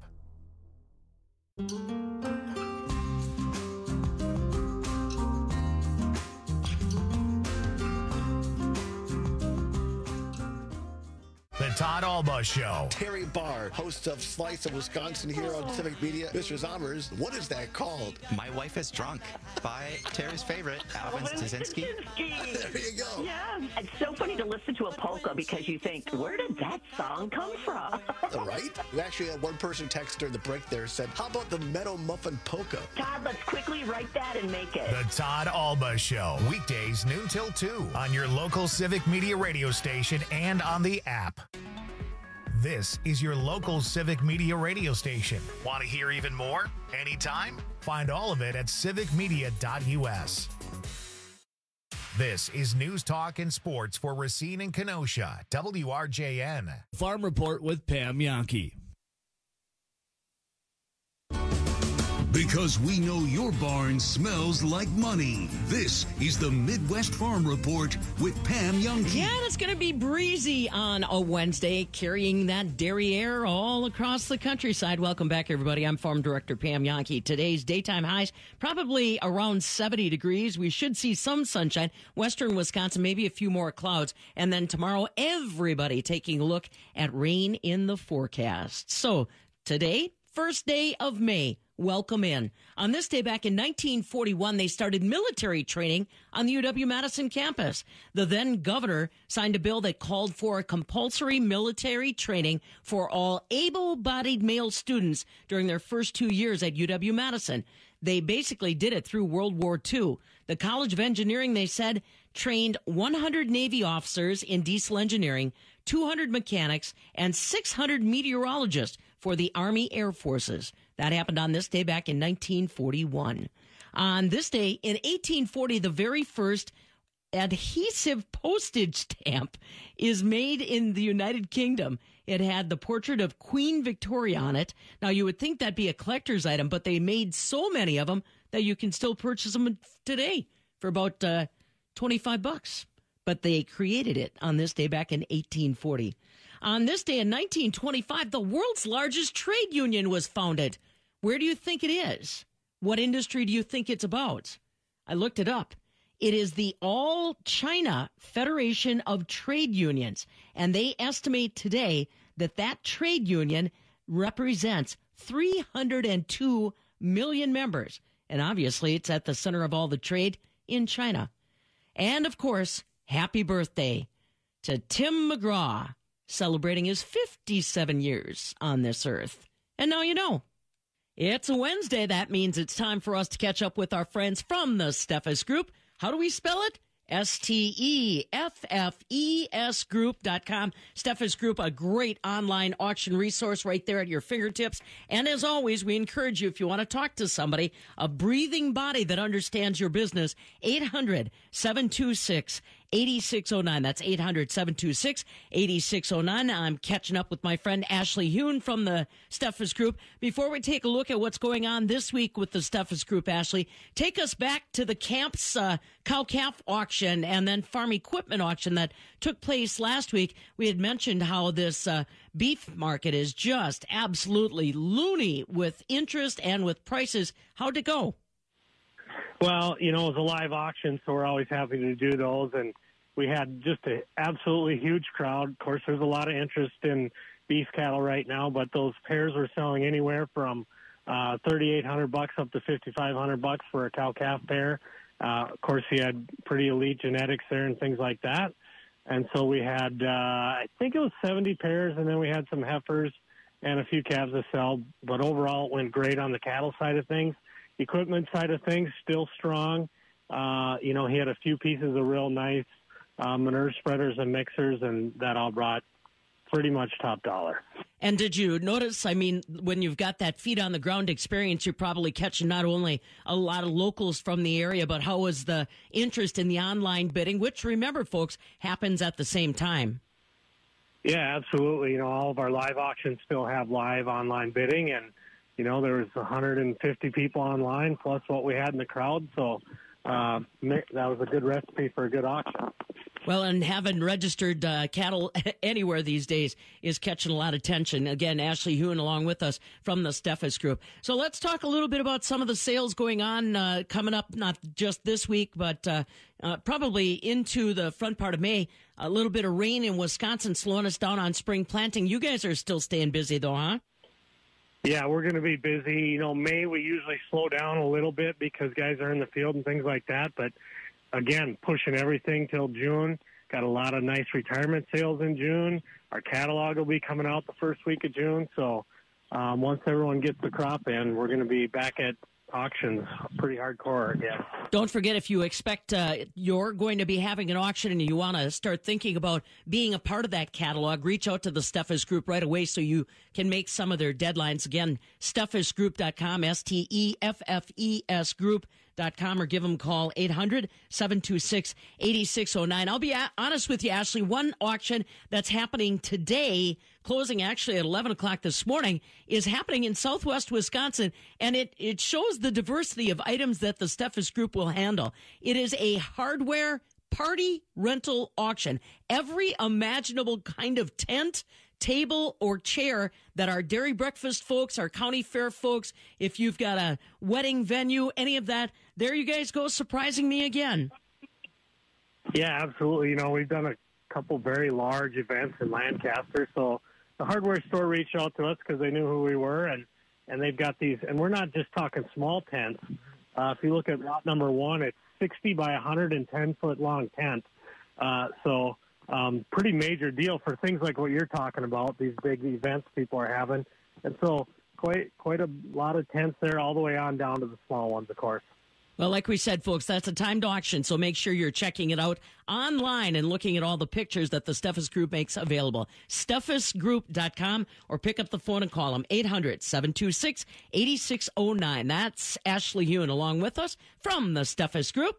The Todd Alba Show. Terry Barr, host of Slice of Wisconsin here on Civic Media. Mister Zommers, what is that called? My Wife is Drunk by Terry's favorite, Alvin Stasinski. There you go. Yeah, it's so funny to listen to a polka because you think, where did that song come from? Right? We actually had one person text during the break there said, how about the Meadow Muffin Polka? Todd, let's quickly write that and make it. The Todd Alba Show. Weekdays noon till two on your local Civic Media radio station and on the app. This is your local Civic Media radio station. Want to hear even more? Anytime? Find all of it at civic media dot u s. This is News Talk and Sports for Racine and Kenosha, W R J N. Farm Report with Pam Yankee. Because we know your barn smells like money. This is the Midwest Farm Report with Pam Yankee. Yeah, it's going to be breezy on a Wednesday, carrying that dairy air all across the countryside. Welcome back, everybody. I'm Farm Director Pam Yankee. Today's daytime highs probably around seventy degrees. We should see some sunshine. Western Wisconsin, maybe a few more clouds. And then tomorrow, everybody taking a look at rain in the forecast. So today, first day of May. Welcome in. On this day back in nineteen forty-one, they started military training on the U W-Madison campus. The then governor signed a bill that called for a compulsory military training for all able-bodied male students during their first two years at U W-Madison. They basically did it through World War Two. The College of Engineering, they said, trained one hundred Navy officers in diesel engineering, two hundred mechanics, and six hundred meteorologists for the Army Air Forces. That happened on this day back in nineteen forty-one. On this day in eighteen forty, the very first adhesive postage stamp is made in the United Kingdom. It had the portrait of Queen Victoria on it. Now, you would think that'd be a collector's item, but they made so many of them that you can still purchase them today for about uh, twenty-five bucks. But they created it on this day back in eighteen forty. On this day in nineteen twenty-five, the world's largest trade union was founded. Where do you think it is? What industry do you think it's about? I looked it up. It is the All China Federation of Trade Unions, and they estimate today that that trade union represents three hundred two million members. And obviously, it's at the center of all the trade in China. And, of course, happy birthday to Tim McGraw, celebrating his fifty-seven years on this earth. And now you know. It's a Wednesday. That means it's time for us to catch up with our friends from the Steffes Group. How do we spell it? S T E F F E S group dot com. Steffes Group, a great online auction resource right there at your fingertips. And as always, we encourage you, if you want to talk to somebody, a breathing body that understands your business, eight hundred, seven two six, eight six zero nine. That's eight hundred, seven two six, eight six zero nine. I'm catching up with my friend Ashley Hune from the Steffes Group. Before we take a look at what's going on this week with the Steffes Group, Ashley, take us back to the Camps uh, cow-calf auction and then farm equipment auction that took place last week. We had mentioned how this uh, beef market is just absolutely loony with interest and with prices. How'd it go? Well, you know, it was a live auction, so we're always happy to do those. And we had just an absolutely huge crowd. Of course, there's a lot of interest in beef cattle right now, but those pairs were selling anywhere from uh, thirty-eight hundred bucks up to fifty-five hundred bucks for a cow-calf pair. Uh, of course, he had pretty elite genetics there and things like that. And so we had, uh, I think it was seventy pairs, and then we had some heifers and a few calves to sell. But overall, it went great on the cattle side of things. Equipment side of things, still strong. Uh, you know, he had a few pieces of real nice uh, manure spreaders and mixers, and that all brought pretty much top dollar. And did you notice, I mean, when you've got that feet on the ground experience, you're probably catching not only a lot of locals from the area, but how was the interest in the online bidding, which, remember, folks, happens at the same time? Yeah, absolutely. You know, all of our live auctions still have live online bidding, and, you know, there was one hundred fifty people online plus what we had in the crowd, so uh, that was a good recipe for a good auction. Well, and having registered uh, cattle anywhere these days is catching a lot of attention. Again, Ashley Hewen along with us from the Steffes Group. So let's talk a little bit about some of the sales going on uh, coming up, not just this week, but uh, uh, probably into the front part of May. A little bit of rain in Wisconsin slowing us down on spring planting. You guys are still staying busy, though, huh? Yeah, we're going to be busy. You know, May we usually slow down a little bit because guys are in the field and things like that, but again, pushing everything till June. Got a lot of nice retirement sales in June. Our catalog will be coming out the first week of June. So um, once everyone gets the crop in, we're going to be back at auctions pretty hardcore again. Don't forget, if you expect uh, you're going to be having an auction and you want to start thinking about being a part of that catalog, reach out to the Steffes Group right away so you can make some of their deadlines. Again, steffes group dot com, S T E F F E S group dot com, or give them a call, eight hundred, seven two six, eight six zero nine. I'll be a- honest with you, Ashley. One auction that's happening today, closing actually at eleven o'clock this morning, is happening in southwest Wisconsin, and it, it shows the diversity of items that the Steffes Group will handle. It is a hardware party rental auction. Every imaginable kind of tent, table, or chair that our dairy breakfast folks, our county fair folks, if you've got a wedding venue, any of that, there you guys go, surprising me again. Yeah, absolutely. You know, we've done a couple very large events in Lancaster, so the hardware store reached out to us because they knew who we were, and, and they've got these, and we're not just talking small tents. Uh, if you look at lot number one, it's sixty by one hundred ten foot long tent. Uh, so um, pretty major deal for things like what you're talking about, these big events people are having. And so quite quite a lot of tents there all the way on down to the small ones, of course. Well, like we said, folks, that's a timed auction, so make sure you're checking it out online and looking at all the pictures that the Steffes Group makes available. steffes group dot com, or pick up the phone and call them, eight hundred, seven two six, eight six zero nine. That's Ashley Hewen along with us from the Steffes Group.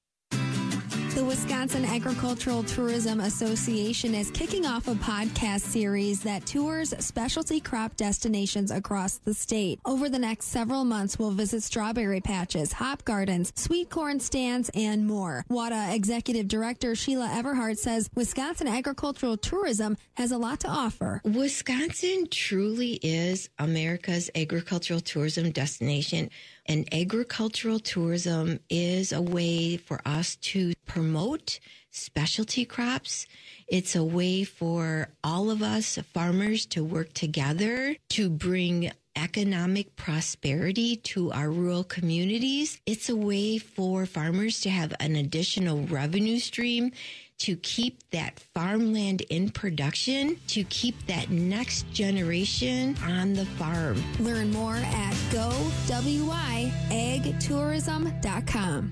The Wisconsin Agricultural Tourism Association is kicking off a podcast series that tours specialty crop destinations across the state. Over the next several months, we'll visit strawberry patches, hop gardens, sweet corn stands, and more. W A T A Executive Director Sheila Everhart says Wisconsin agricultural tourism has a lot to offer. Wisconsin truly is America's agricultural tourism destination. And agricultural tourism is a way for us to promote specialty crops. It's a way for all of us farmers to work together to bring economic prosperity to our rural communities. It's a way for farmers to have an additional revenue stream to keep that farmland in production, to keep that next generation on the farm. Learn more at go w i ag tourism dot com.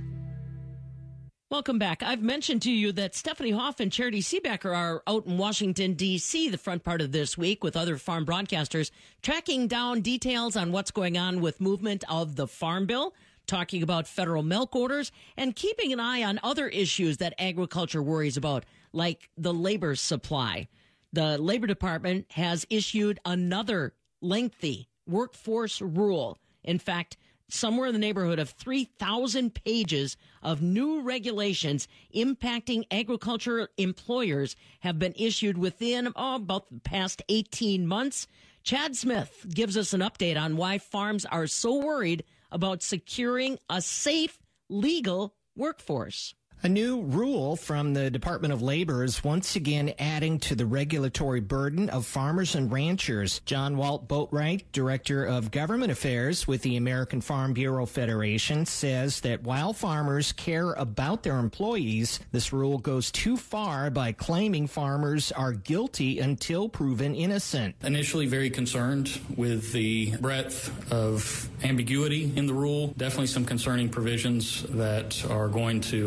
Welcome back. I've mentioned to you that Stephanie Hoff and Charity Seebecker are out in Washington, D C the front part of this week with other farm broadcasters, tracking down details on what's going on with movement of the Farm Bill, talking about federal milk orders, and keeping an eye on other issues that agriculture worries about, like the labor supply. The Labor Department has issued another lengthy workforce rule. In fact, somewhere in the neighborhood of three thousand pages of new regulations impacting agriculture employers have been issued within oh, about the past eighteen months. Chad Smith gives us an update on why farms are so worried about securing a safe, legal workforce. A new rule from the Department of Labor is once again adding to the regulatory burden of farmers and ranchers. John Walt Boatwright, Director of Government Affairs with the American Farm Bureau Federation, says that while farmers care about their employees, this rule goes too far by claiming farmers are guilty until proven innocent. Initially very concerned with the breadth of ambiguity in the rule. Definitely some concerning provisions that are going to amount to more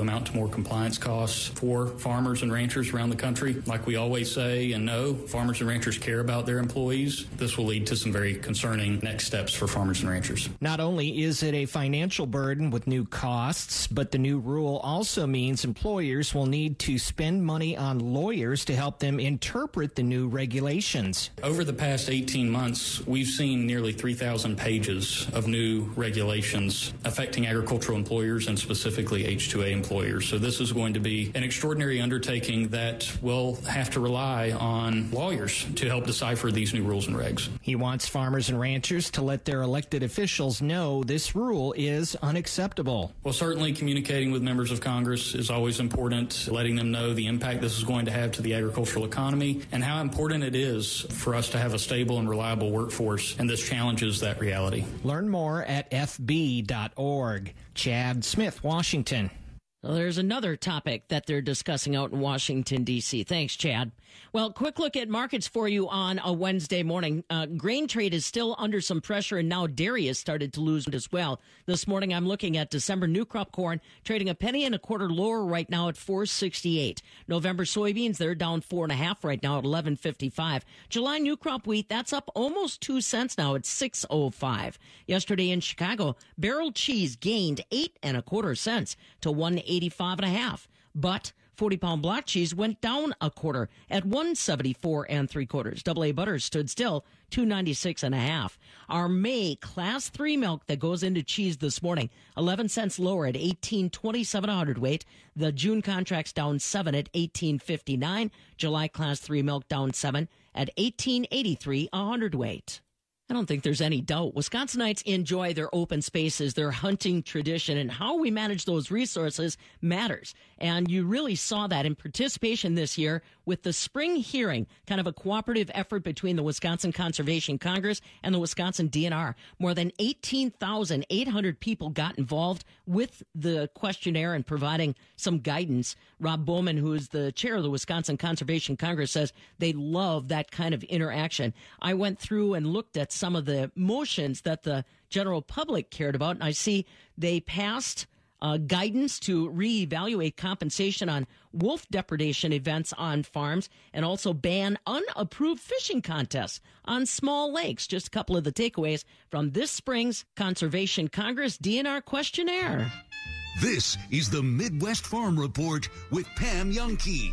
more compliance costs for farmers and ranchers around the country. Like we always say and know, farmers and ranchers care about their employees. This will lead to some very concerning next steps for farmers and ranchers. Not only is it a financial burden with new costs, but the new rule also means employers will need to spend money on lawyers to help them interpret the new regulations. Over the past eighteen months, we've seen nearly three thousand pages of new regulations affecting agricultural employers and specifically H two A employers. So this is going to be an extraordinary undertaking that will have to rely on lawyers to help decipher these new rules and regs. He wants farmers and ranchers to let their elected officials know this rule is unacceptable. Well, certainly communicating with members of Congress is always important, letting them know the impact this is going to have to the agricultural economy and how important it is for us to have a stable and reliable workforce, and this challenges that reality. Learn more at f b dot org. Chad Smith, Washington. Well, there's another topic that they're discussing out in Washington, D C. Thanks, Chad. Well, quick look at markets for you on a Wednesday morning. Uh, grain trade is still under some pressure, and now dairy has started to lose as well. This morning, I'm looking at December new crop corn trading a penny and a quarter lower right now at four sixty-eight. November soybeans, they're down four and a half right now at eleven fifty-five. July new crop wheat, that's up almost two cents now at six oh five. Yesterday in Chicago, barrel cheese gained eight and a quarter cents to one eighty-five and a half, but forty pound block cheese went down a quarter at one seventy-four and three quarters. Double A butter stood still, two ninety-six and a half. Our May class three milk that goes into cheese this morning, eleven cents lower at eighteen twenty-seven a hundredweight. The June contract's down seven at eighteen fifty-nine. July class three milk down seven at eighteen eighty-three a hundredweight. I don't think there's any doubt Wisconsinites enjoy their open spaces, their hunting tradition, and how we manage those resources matters. And you really saw that in participation this year with the spring hearing, kind of a cooperative effort between the Wisconsin Conservation Congress and the Wisconsin D N R. More than eighteen thousand eight hundred people got involved with the questionnaire and providing some guidance. Rob Bowman, who is the chair of the Wisconsin Conservation Congress, says they love that kind of interaction. I went through and looked at some of the motions that the general public cared about, and I see they passed uh, guidance to reevaluate compensation on wolf depredation events on farms and also ban unapproved fishing contests on small lakes. Just a couple of the takeaways from this spring's Conservation Congress D N R questionnaire. This is the Midwest Farm Report with Pam Jahnke.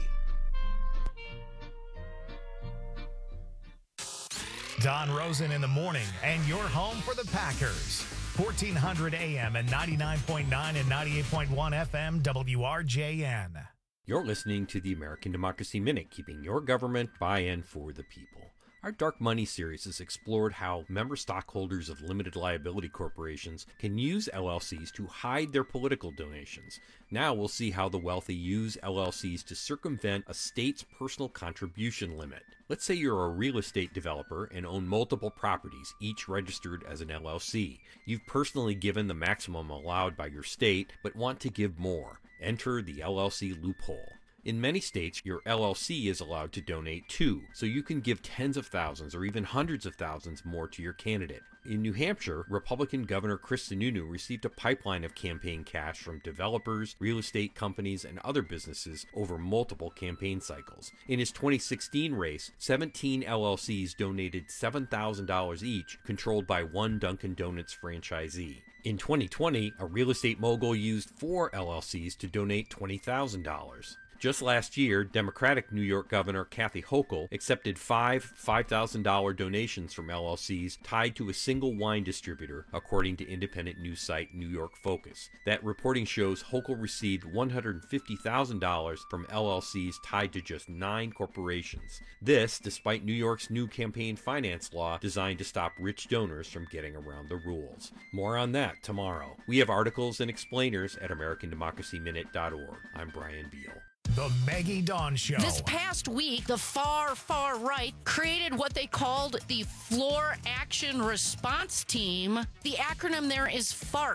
Don Rosen in the morning, and you're home for the Packers. fourteen hundred A M and ninety-nine point nine and ninety-eight point one F M W R J N. You're listening to the American Democracy Minute, keeping your government buy-in for the people. Our Dark Money series has explored how member stockholders of limited liability corporations can use L L Cs to hide their political donations. Now we'll see how the wealthy use L L Cs to circumvent a state's personal contribution limit. Let's say you're a real estate developer and own multiple properties, each registered as an L L C. You've personally given the maximum allowed by your state, but want to give more. Enter the L L C loophole. In many states, your L L C is allowed to donate too, so you can give tens of thousands or even hundreds of thousands more to your candidate. In New Hampshire, Republican Governor Chris Sununu received a pipeline of campaign cash from developers, real estate companies, and other businesses over multiple campaign cycles. In his twenty sixteen race, seventeen L L Cs donated seven thousand dollars each, controlled by one Dunkin' Donuts franchisee. In twenty twenty, a real estate mogul used four L L Cs to donate twenty thousand dollars. Just last year, Democratic New York Governor Kathy Hochul accepted five five thousand dollars donations from L L Cs tied to a single wine distributor, according to independent news site New York Focus. That reporting shows Hochul received one hundred fifty thousand dollars from L L Cs tied to just nine corporations. This, despite New York's new campaign finance law designed to stop rich donors from getting around the rules. More on that tomorrow. We have articles and explainers at American Democracy Minute dot org. I'm Brian Beal. The Maggie Dawn Show. This past week, the far, far right created what they called the Floor Action Response Team. The acronym there is FART.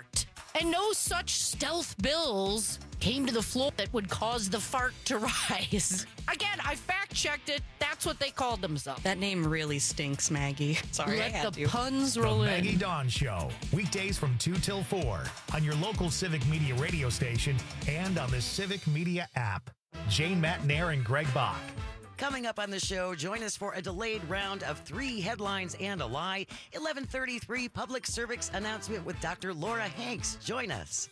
And no such stealth bills came to the floor that would cause the fart to rise. Again, I fact-checked it. That's what they called themselves. That name really stinks, Maggie. Sorry, Let I had the to. puns The roll in. Maggie Dawn Show, weekdays from two till four on your local Civic Media radio station and on the Civic Media app. Jane Matnair and Greg Bach. Coming up on the show, join us for a delayed round of three headlines and a lie. eleven thirty-three public service announcement with Doctor Laura Hanks. Join us.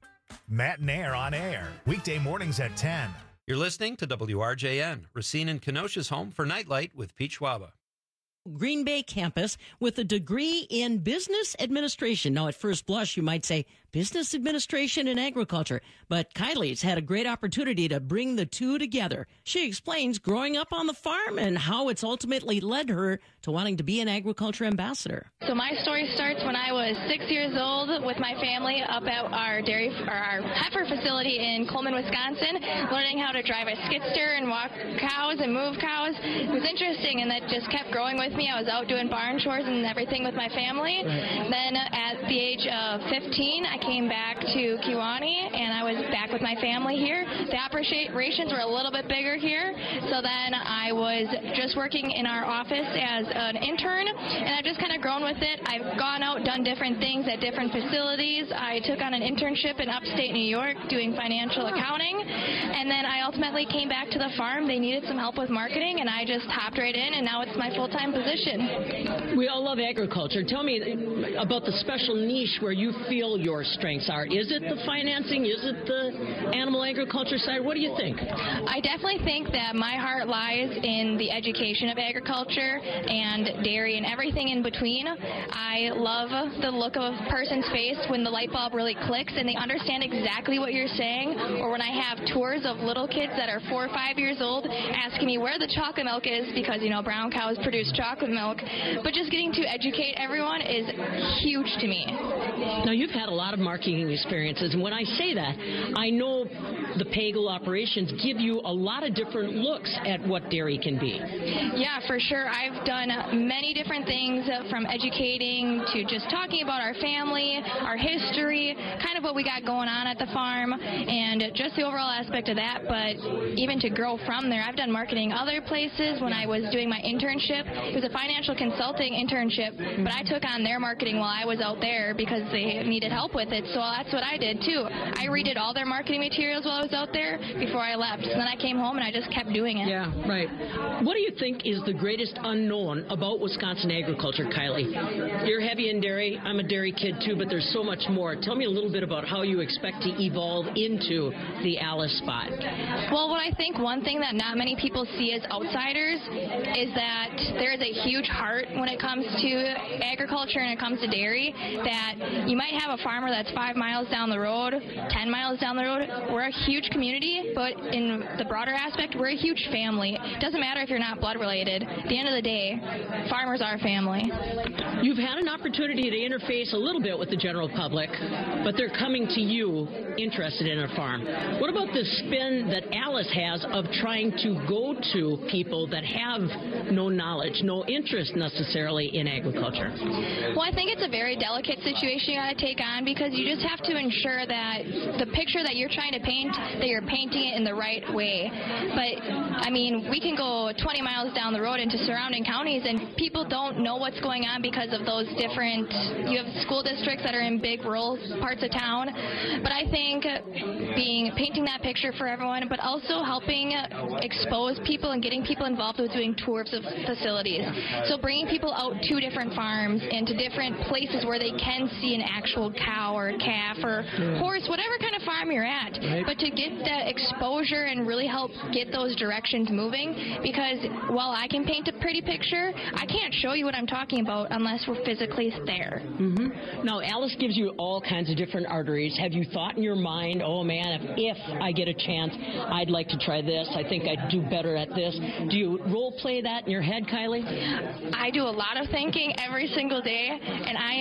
Matt Nair on air, weekday mornings at ten. You're listening to W R J N, Racine and Kenosha's home for Nightlight with Pete Schwaba. Green Bay campus with a degree in business administration. Now, at first blush, you might say business administration and agriculture, but Kylie's had a great opportunity to bring the two together. She explains growing up on the farm and how it's ultimately led her to wanting to be an agriculture ambassador. So my story starts when I was six years old with my family up at our dairy or our heifer facility in Coleman, Wisconsin, learning how to drive a skid steer and walk cows and move cows. It was interesting, and that just kept growing with me. I was out doing barn chores and everything with my family. Right. Then at the age of fifteen, I came back to Kewanee, and I was back with my family here. The operations were a little bit bigger here, so then I was just working in our office as an intern, and I've just kind of grown with it. I've gone out, done different things at different facilities. I took on an internship in upstate New York doing financial accounting, and then I ultimately came back to the farm. They needed some help with marketing, and I just hopped right in, and now it's my full-time position. We all love agriculture. Tell me about the special niche where you feel your strengths are. Is it the financing? Is it the animal agriculture side? What do you think? I definitely think that my heart lies in the education of agriculture and dairy and everything in between. I love the look of a person's face when the light bulb really clicks and they understand exactly what you're saying, or when I have tours of little kids that are four or five years old asking me where the chocolate milk is because, you know, brown cows produce chocolate milk. But just getting to educate everyone is huge to me. Now, you've had a lot of marketing experiences, and when I say that, I know the Pagel operations give you a lot of different looks at what dairy can be. Yeah, for sure. I've done many different things, from educating to just talking about our family, our history, kind of what we got going on at the farm, and just the overall aspect of that. But even to grow from there, I've done marketing other places. When I was doing my internship, it was a financial consulting internship, but I took on their marketing while I was out there because they needed help with it. So that's what I did too. I redid all their marketing materials while I was out there before I left. So then I came home and I just kept doing it. Yeah, right. What do you think is the greatest unknown about Wisconsin agriculture, Kylie? You're heavy in dairy. I'm a dairy kid too, but there's so much more. Tell me a little bit about how you expect to evolve into the Alice spot. Well, what I think one thing that not many people see as outsiders is that there is a huge heart when it comes to agriculture and it comes to dairy, that you might have a farmer that's five miles down the road, ten miles down the road. We're a huge community, but in the broader aspect, we're a huge family. It doesn't matter if you're not blood related. At the end of the day, farmers are family. You've had an opportunity to interface a little bit with the general public, but they're coming to you interested in a farm. What about the spin that Alice has of trying to go to people that have no knowledge, no interest necessarily in agriculture? Well, I think it's a very delicate situation you got to take on, because you just have to ensure that the picture that you're trying to paint, that you're painting it in the right way. But, I mean, we can go twenty miles down the road into surrounding counties and people don't know what's going on because of those different, you have school districts that are in big rural parts of town. But I think being painting that picture for everyone, but also helping expose people and getting people involved with doing tours of facilities. So bringing people out to different farms and to different places where they can see an actual cow or calf or yeah. horse, whatever kind of farm you're at. Right. But to get that exposure and really help get those directions moving, because while I can paint a pretty picture, I can't show you what I'm talking about unless we're physically there. Mm-hmm. Now, Alice gives you all kinds of different arteries. Have you thought in your mind, oh man, if, if I get a chance, I'd like to try this. I think I'd do better at this. Do you role play that in your head, Kylie? I do a lot of thinking every single day, and I am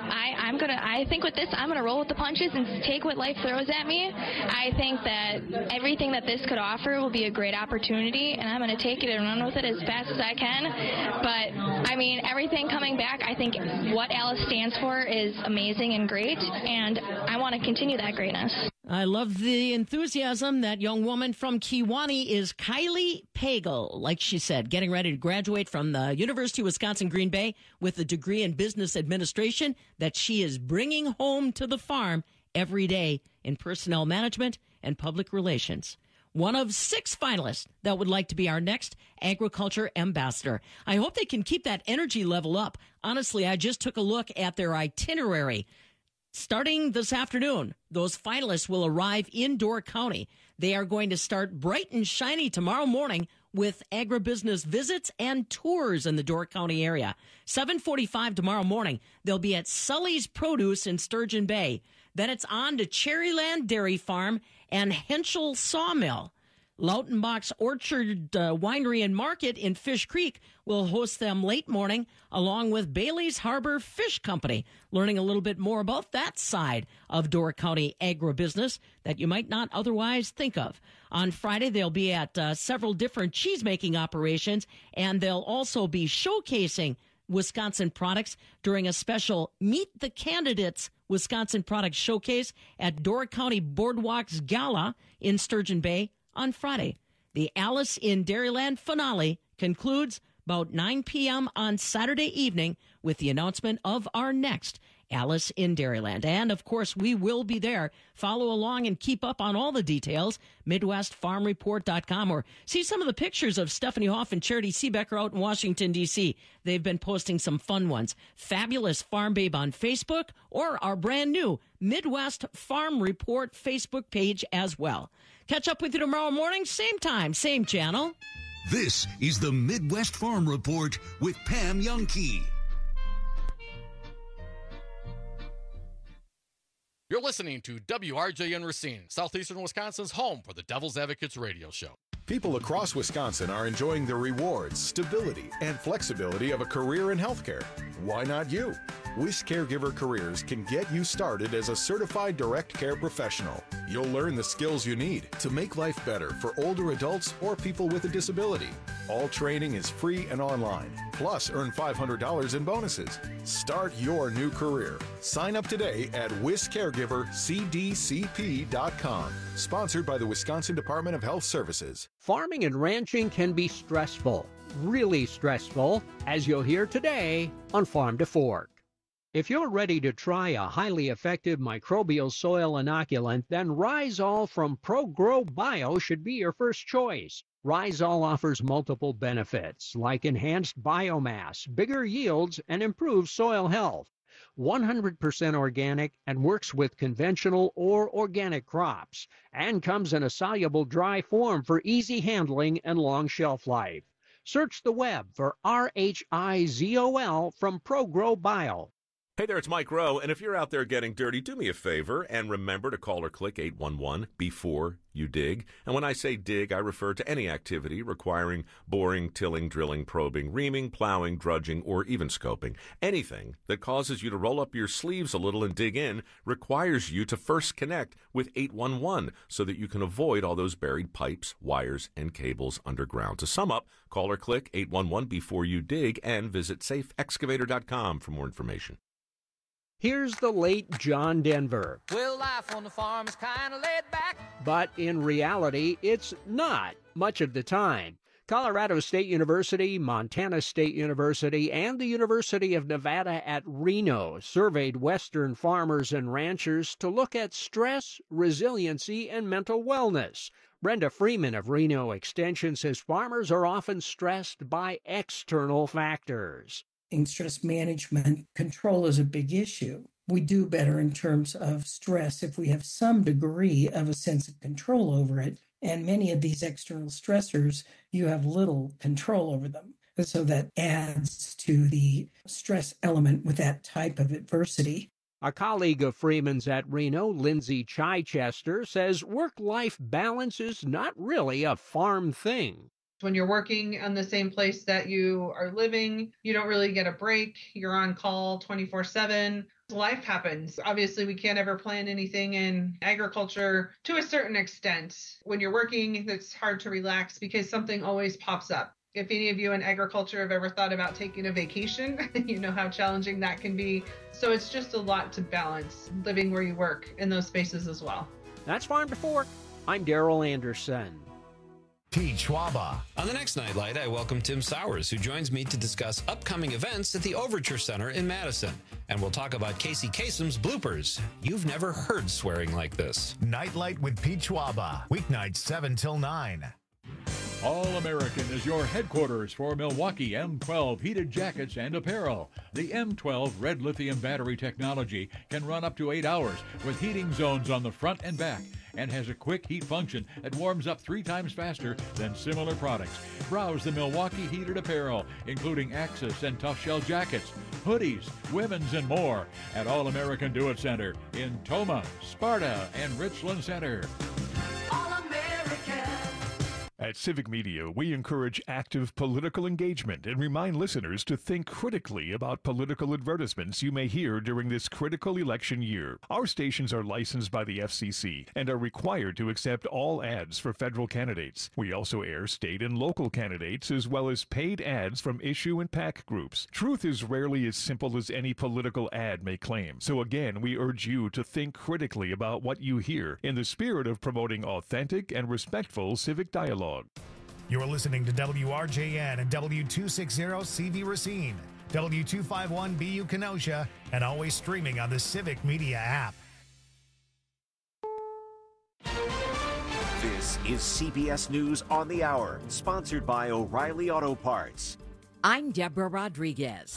I, I'm gonna. I think with this, I'm gonna roll with the punches and take what life throws at me. I think that everything that this could offer will be a great opportunity, and I'm gonna take it and run with it as fast as I can. But I mean, everything coming back, I think what Alice stands for is amazing and great, and I want to continue that greatness. I love the enthusiasm. That young woman from Kewanee is Kylie Pagel, like she said, getting ready to graduate from the University of Wisconsin-Green Bay with a degree in business administration that she is bringing home to the farm every day in personnel management and public relations. One of six finalists that would like to be our next agriculture ambassador. I hope they can keep that energy level up. Honestly, I just took a look at their itinerary. Starting this afternoon, those finalists will arrive in Door County. They are going to start bright and shiny tomorrow morning with agribusiness visits and tours in the Door County area. seven forty-five tomorrow morning, they'll be at Sully's Produce in Sturgeon Bay. Then it's on to Cherryland Dairy Farm and Henschel Sawmill. Lautenbach's Orchard uh, Winery and Market in Fish Creek will host them late morning, along with Bailey's Harbor Fish Company, learning a little bit more about that side of Door County agribusiness that you might not otherwise think of. On Friday, they'll be at uh, several different cheese-making operations, and they'll also be showcasing Wisconsin products during a special Meet the Candidates Wisconsin Products Showcase at Door County Boardwalks Gala in Sturgeon Bay on Friday. The Alice in Dairyland finale concludes about nine p.m. on Saturday evening with the announcement of our next Alice in Dairyland. And, of course, we will be there. Follow along and keep up on all the details, Midwest Farm Report dot com, or see some of the pictures of Stephanie Hoff and Charity Seebecker out in Washington, D C They've been posting some fun ones. Fabulous Farm Babe on Facebook, or our brand new Midwest Farm Report Facebook page as well. Catch up with you tomorrow morning, same time, same channel. This is the Midwest Farm Report with Pam Jahnke. You're listening to W R J N Racine, Southeastern Wisconsin's home for the Devil's Advocates radio show. People across Wisconsin are enjoying the rewards, stability, and flexibility of a career in healthcare. Why not you? Wish Caregiver Careers can get you started as a certified direct care professional. You'll learn the skills you need to make life better for older adults or people with a disability. All training is free and online. Plus, earn five hundred dollars in bonuses. Start your new career. Sign up today at wish caregiver c d c p dot com. Sponsored by the Wisconsin Department of Health Services. Farming and ranching can be stressful, really stressful, as you'll hear today on Farm to Fork. If you're ready to try a highly effective microbial soil inoculant, then Rhizol from ProGrow Bio should be your first choice. Rhizol offers multiple benefits, like enhanced biomass, bigger yields, and improved soil health. one hundred percent organic and works with conventional or organic crops, and comes in a soluble dry form for easy handling and long shelf life. Search the web for R H I Z O L from ProGrow Bio. Hey there, it's Mike Rowe, and if you're out there getting dirty, do me a favor and remember to call or click eight one one before you dig. And when I say dig, I refer to any activity requiring boring, tilling, drilling, probing, reaming, plowing, drudging, or even scoping. Anything that causes you to roll up your sleeves a little and dig in requires you to first connect with eight one one so that you can avoid all those buried pipes, wires, and cables underground. To sum up, call or click eight one one before you dig and visit safe excavator dot com for more information. Here's the late John Denver. Well, life on the farm is kind of laid back. But in reality, it's not much of the time. Colorado State University, Montana State University, and the University of Nevada at Reno surveyed Western farmers and ranchers to look at stress, resiliency, and mental wellness. Brenda Freeman of Reno Extension says farmers are often stressed by external factors. Stress management control is a big issue. We do better in terms of stress if we have some degree of a sense of control over it. And many of these external stressors, you have little control over them. And so that adds to the stress element with that type of adversity. A colleague of Freeman's at Reno, Lindsay Chichester, says work-life balance is not really a farm thing. When you're working in the same place that you are living, you don't really get a break. You're on call twenty-four seven. Life happens. Obviously, we can't ever plan anything in agriculture to a certain extent. When you're working, it's hard to relax because something always pops up. If any of you in agriculture have ever thought about taking a vacation, you know how challenging that can be. So it's just a lot to balance living where you work in those spaces as well. That's Farm to Fork. I'm Daryl Anderson. Pete Schwaba. On the next Nightlight, I welcome Tim Sowers, who joins me to discuss upcoming events at the Overture Center in Madison. And we'll talk about Casey Kasem's bloopers. You've never heard swearing like this. Nightlight with Pete Schwaba. Weeknights seven till nine. All American is your headquarters for Milwaukee M twelve heated jackets and apparel. The M twelve red lithium battery technology can run up to eight hours with heating zones on the front and back, and has a quick heat function that warms up three times faster than similar products. Browse the Milwaukee heated apparel, including Axis and Tough Shell jackets, hoodies, women's, and more at All American Do It Center in Toma, Sparta, and Richland Center. At Civic Media, we encourage active political engagement and remind listeners to think critically about political advertisements you may hear during this critical election year. Our stations are licensed by the F C C and are required to accept all ads for federal candidates. We also air state and local candidates as well as paid ads from issue and PAC groups. Truth is rarely as simple as any political ad may claim. So again, we urge you to think critically about what you hear in the spirit of promoting authentic and respectful civic dialogue. You're listening to W R J N and W two sixty C V Racine, W two fifty-one B U Kenosha, and always streaming on the Civic Media app. This is C B S News on the Hour, sponsored by O'Reilly Auto Parts. I'm Deborah Rodriguez.